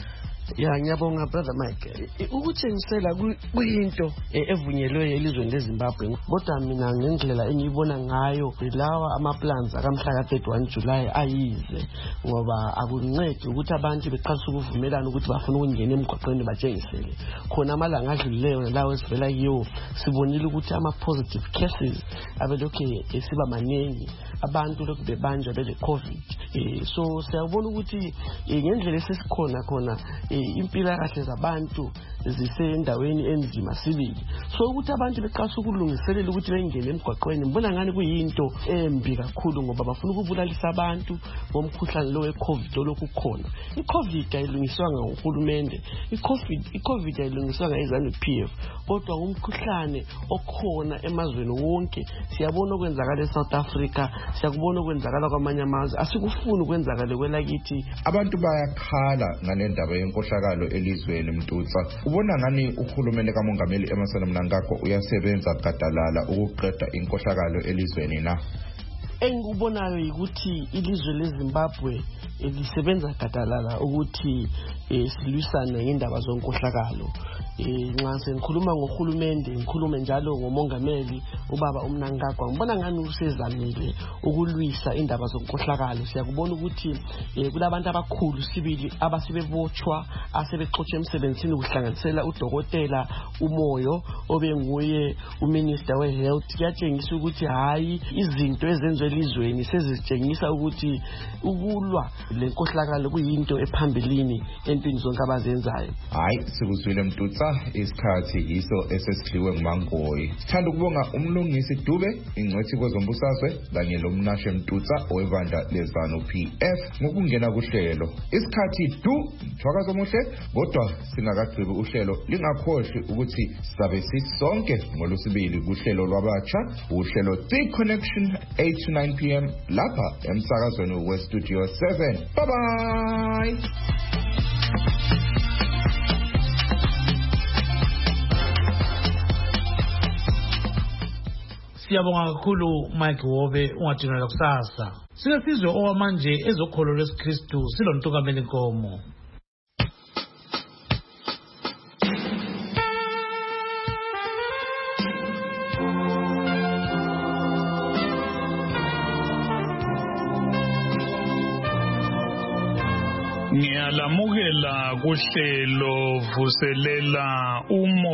Ngiyabonga brother Mike. Ukutshengisela kuyinto evunyelwe elizweni leZimbabwe, kodwa mina ngendlela engiyibona ngayo lawa amaplans akamhla ka-31 July ayize, ngoba akuncedi ukuthi abantu beqalisa ukuvumelana ukuthi bafuna ukungena emgwaqweni batshengisele. Khona amalanga adlulileyo lawo esivela kiyo sibonile ukuthi ama-positive cases abelokhu esiba maningi, abantu lokhu bebanjwa bele COVID. So siyabona ukuthi ngendlela esesikhona khona impilakahle zabantu zisendaweni enzima sibili. So ukuthi abantu beqalisa ukulungiselela ukuthi bengene emgwaqweni, mbona ngani kuyinto embi kakhulu, ngoba bafuna ukubulalisa abantu ngomkhuhlane lo we-COVID olokhu khona. I-COVID ayilungiswanga nguhulumende, i-COVID ayilungiswanga iZANU-PF, kodwa umkhuhlane okhona emazweni wonke. Siyabona okwenzakala eSouth Africa, siyakubona okwenzakala kwamanye amazwe, asikufuni ukwenzakala kwelakithi. Abantu bayakhala ngale ndaba yenkohlakalo elizweni Mtutsa. Ubona ngani uhulumende kaMongameli Emmerson Mnangagwa uyasebenza gadalala ukuqeda inkohlakalo elizweni na? Engikubonayo ukuthi ilizwe leZimbabwe lisebenza gadalala ukuthi silwisane indaba zonkohlakalo. Nxa sengikhuluma ngohulumende ngikhulume njalo ngomongameli ubaba uMnangagwa, ngibona ngani usezamile ukulwisa indaba zonkohlakalo. Siyakubona ukuthi kulabantu abakhulu sibili abasebebotshwa asebexotshe emsebenzini kuhlanganisela udokotela Umoyo obenguye uminister wehealth. Kuyatshengisa ukuthi hayi izinto ezenziwe elizweni sezitshengisa ukuthi ukulwa lenkohlakalo kuyinto ephambilini empini zonke abazenzayo. Hayi sikuzwile Mtutsa, isikhathi yiso esesidliwe nguMangoyi. Sithanda ukubonga umlungisi Dube, ingcwethi kwezombusazwe kanye lomnashe Mtutsa owebandla lezanu PF ngokungena kuhlelo. Isikhathi mthwakazo omuhle, kodwa singakagqibi uhlelo lingakhohlwi ukuthi sabe sisonke ngolwesibili kuhlelo lwabatsha, uhlelo The Connection 8 to 9 p.m. lapha emsakazweni weStudio 7. Bye bye. Siyabonga kakhulu Mike Wobe, ungadinela kusasa. Sinesizwe owamanje ezokholo lwesikristu silontukameli Nkomo. Ngiyalamukela kuhlelo vuselela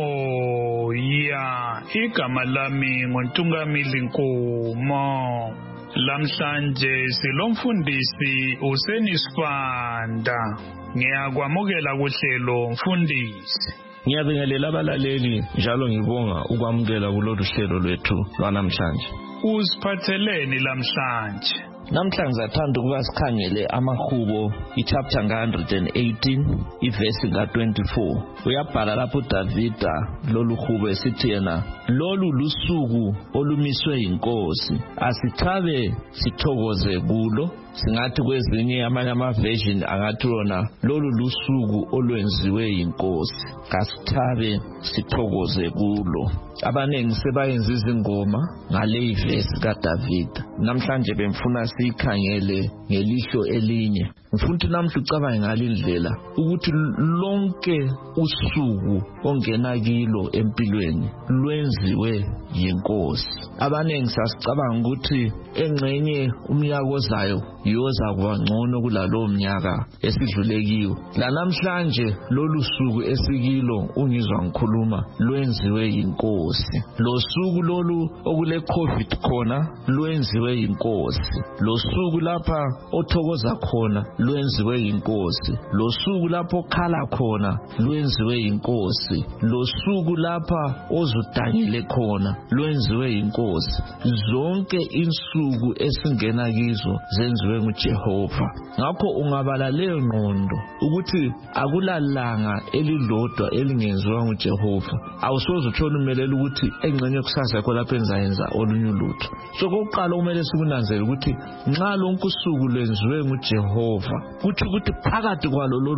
umoya, igama lami nguNtungamili Nkomo. Lamhlanje silomfundisi uSenisifanda. Ngiyakwamukela kuhlelo mfundisi. Ngiyabingelela abalaleli njalo ngibonga ukwamukela kulolu hlelo lwethu lwanamhlanje. Usiphatheleni lamhlanje? Namhlanje sathanda ukuba sikhangele amahubo ichapter 118 ivesi ka24. Uyabhala lapho uDavida lolu hubo esithi yena, lolu lusuku olumiswe inkosi, asithabe sithokoze kulo. Singathi kwezinye amanye amaversion angathi lona lolu lusuku olwenziwe inkosi, kasithabe sithokoze kulo. Abanengi sebayenza izingoma ngale ivesi kaDavida. Namhlanje bemfuna sikhangele ngelihlo elinye. Ngifuna ukuthi namhla ucabange ngalindlela ukuthi lonke usuku ongena kilo empilweni lwenziwe yinkosi. Abanengi sasicabanga ukuthi engxenye umnyaka ozayo yoza kuba ngcono kulalo mnyaka esidlulekiyo. La namhlanje lolu suku esikilo ungizwa ngikhuluma lwenziwe yinkosi. Lo suku lolu okule COVID khona lwenziwe yinkosi. Lo suku lapha othokoza khona lwenziwe yinkosi. Lo suku lapho khala khona lwenziwe yinkosi. Lo suku lapha ozudangile khona lwenziwe yinkosi. Zonke insuku esingena kizo zenziwe nguJehova. Ngakho ungabala leyo ngqondo ukuthi akulalanga elilodwa elingenziwa nguJehova, awusoze utshone umelela ukuthi engxenye kusasa yakho lapho enzayenza olunye ulutho. So kokuqala kumele sikunanzele ukuthi nxa lonke usuku lwenziwe nguJehova, kuthi ukuthi phakathi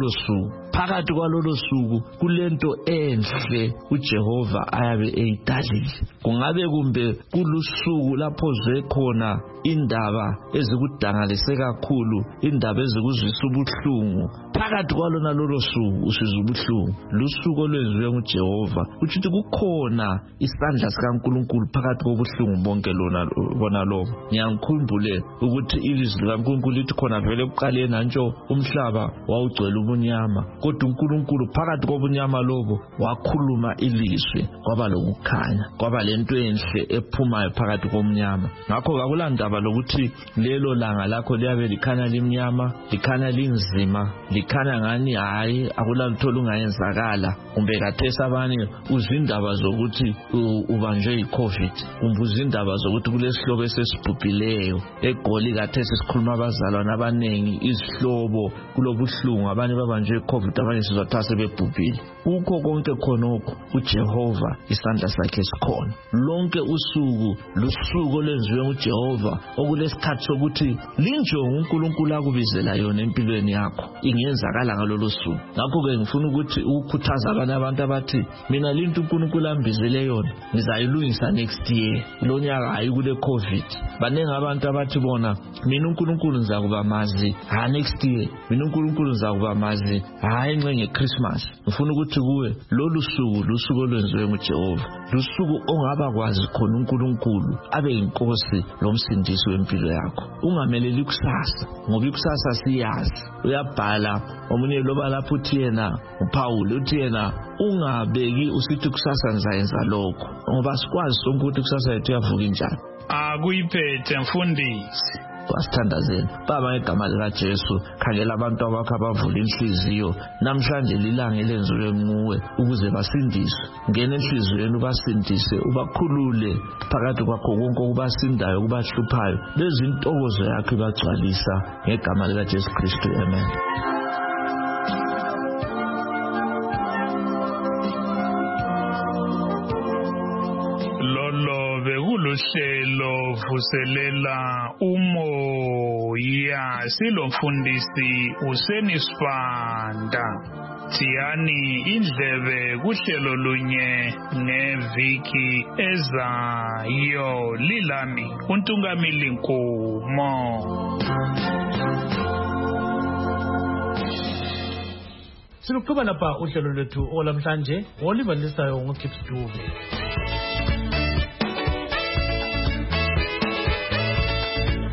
kwalolo suku kulento enhle uJehova ayabe eyidalile. Kungabe kumbe kulusuku lapho zwe khona indaba ezikudangalise kakhulu, indaba ezikuzwisa ubuhlungu, phakathi kwalona lolo suku usizwa ubuhlungu, lusuku olwenziwe nguJehova. Ukuthi kukhona isandla sikaNkulunkulu phakathi kobuhlungu bonke bona lobo. Ngiyangikhumbule ukuthi ilizwi likaNkulunkulu lithi khona vele kuqaleni nantsho umhlaba wawugcwele ubunyama, kodwa uNkulunkulu phakathi kobunyama lobo wakhuluma ilizwi, kwaba lokukhanya, kwaba lento enhle ephumayo phakathi komnyama. Ngakho kakulandaba lokuthi lelo langa lakho liyabe likhanya limnyama, likhanya linzima, likhanya ngani hayi akulalutho olungayenzakala. Kumbe kathesi abanye uzindaba zokuthi ubanjwe yiCovid, kumbe uzindaba zokuthi kulesihlobo esesibhubhileyo eGoli. Kathesi sikhuluma abazalwana abanengi, izihlobo kulobuhlungu, abanye babanjwe yiCovid, abanye sizathatha sebebhubhile. Ukho konke khonokho uJehova isandla sakhe sikhona. Lonke usuku lusuku olwenziwe nguJehova, okulesikhathi sokuthi linjongo uNkulunkulu akubizela yona empilweni yakho ingenzakala ngalolu suku. Ngakho-ke ngifuna ukuthi ukukhuthaza abanye abantu abathi mina linto uNkulunkulu ambizele yona ngizayilungisa next year, lo nyaka hayi kule COVID. Banengi abantu abathi bona mina uNkulunkulu ngizakuba mazi next year mina uNkulunkulu uzakuba mazi hayi nxe ngeChristmas ngifuna ukuthi kuwe lolu suku lusuku olwenziwe nguJehova lusuku ongaba kwazi khona uNkulunkulu abe inkosi lomsindisi wempilo yakho ungameleli kusasa ngoba ikusasa siyazi uyabhala omunye loba lapho uthi yena uPaul uthi yena ungabeki usithi kusasa ngizayenza lokho ngoba sikwazi sonke ukuthi kusasa yethu yavuka njani akuyiphethe mfundisi wasithandazeni baba ngegama likaJesu khangela abantu abakho abavula inhliziyo namhlanje lilanga elenziwe nguwe ukuze basindiswe ngene enhliziyweni ubasindise ubakhulule phakathi kwakho konke okubasindayo okubahluphayo bezintokozo yakho ibagcwalisa ngegama likaJesu Kristu amen. Uhlelo vuselela umoya silomfundisi usenisifanda Tiyani indlebe kuhlelo lunye ngeviki ezayo lilami uNtungamili Nkomo. Siluqhuba lapha uhlelo lwethu olamhlanje olivalisayo ngoKipstuve.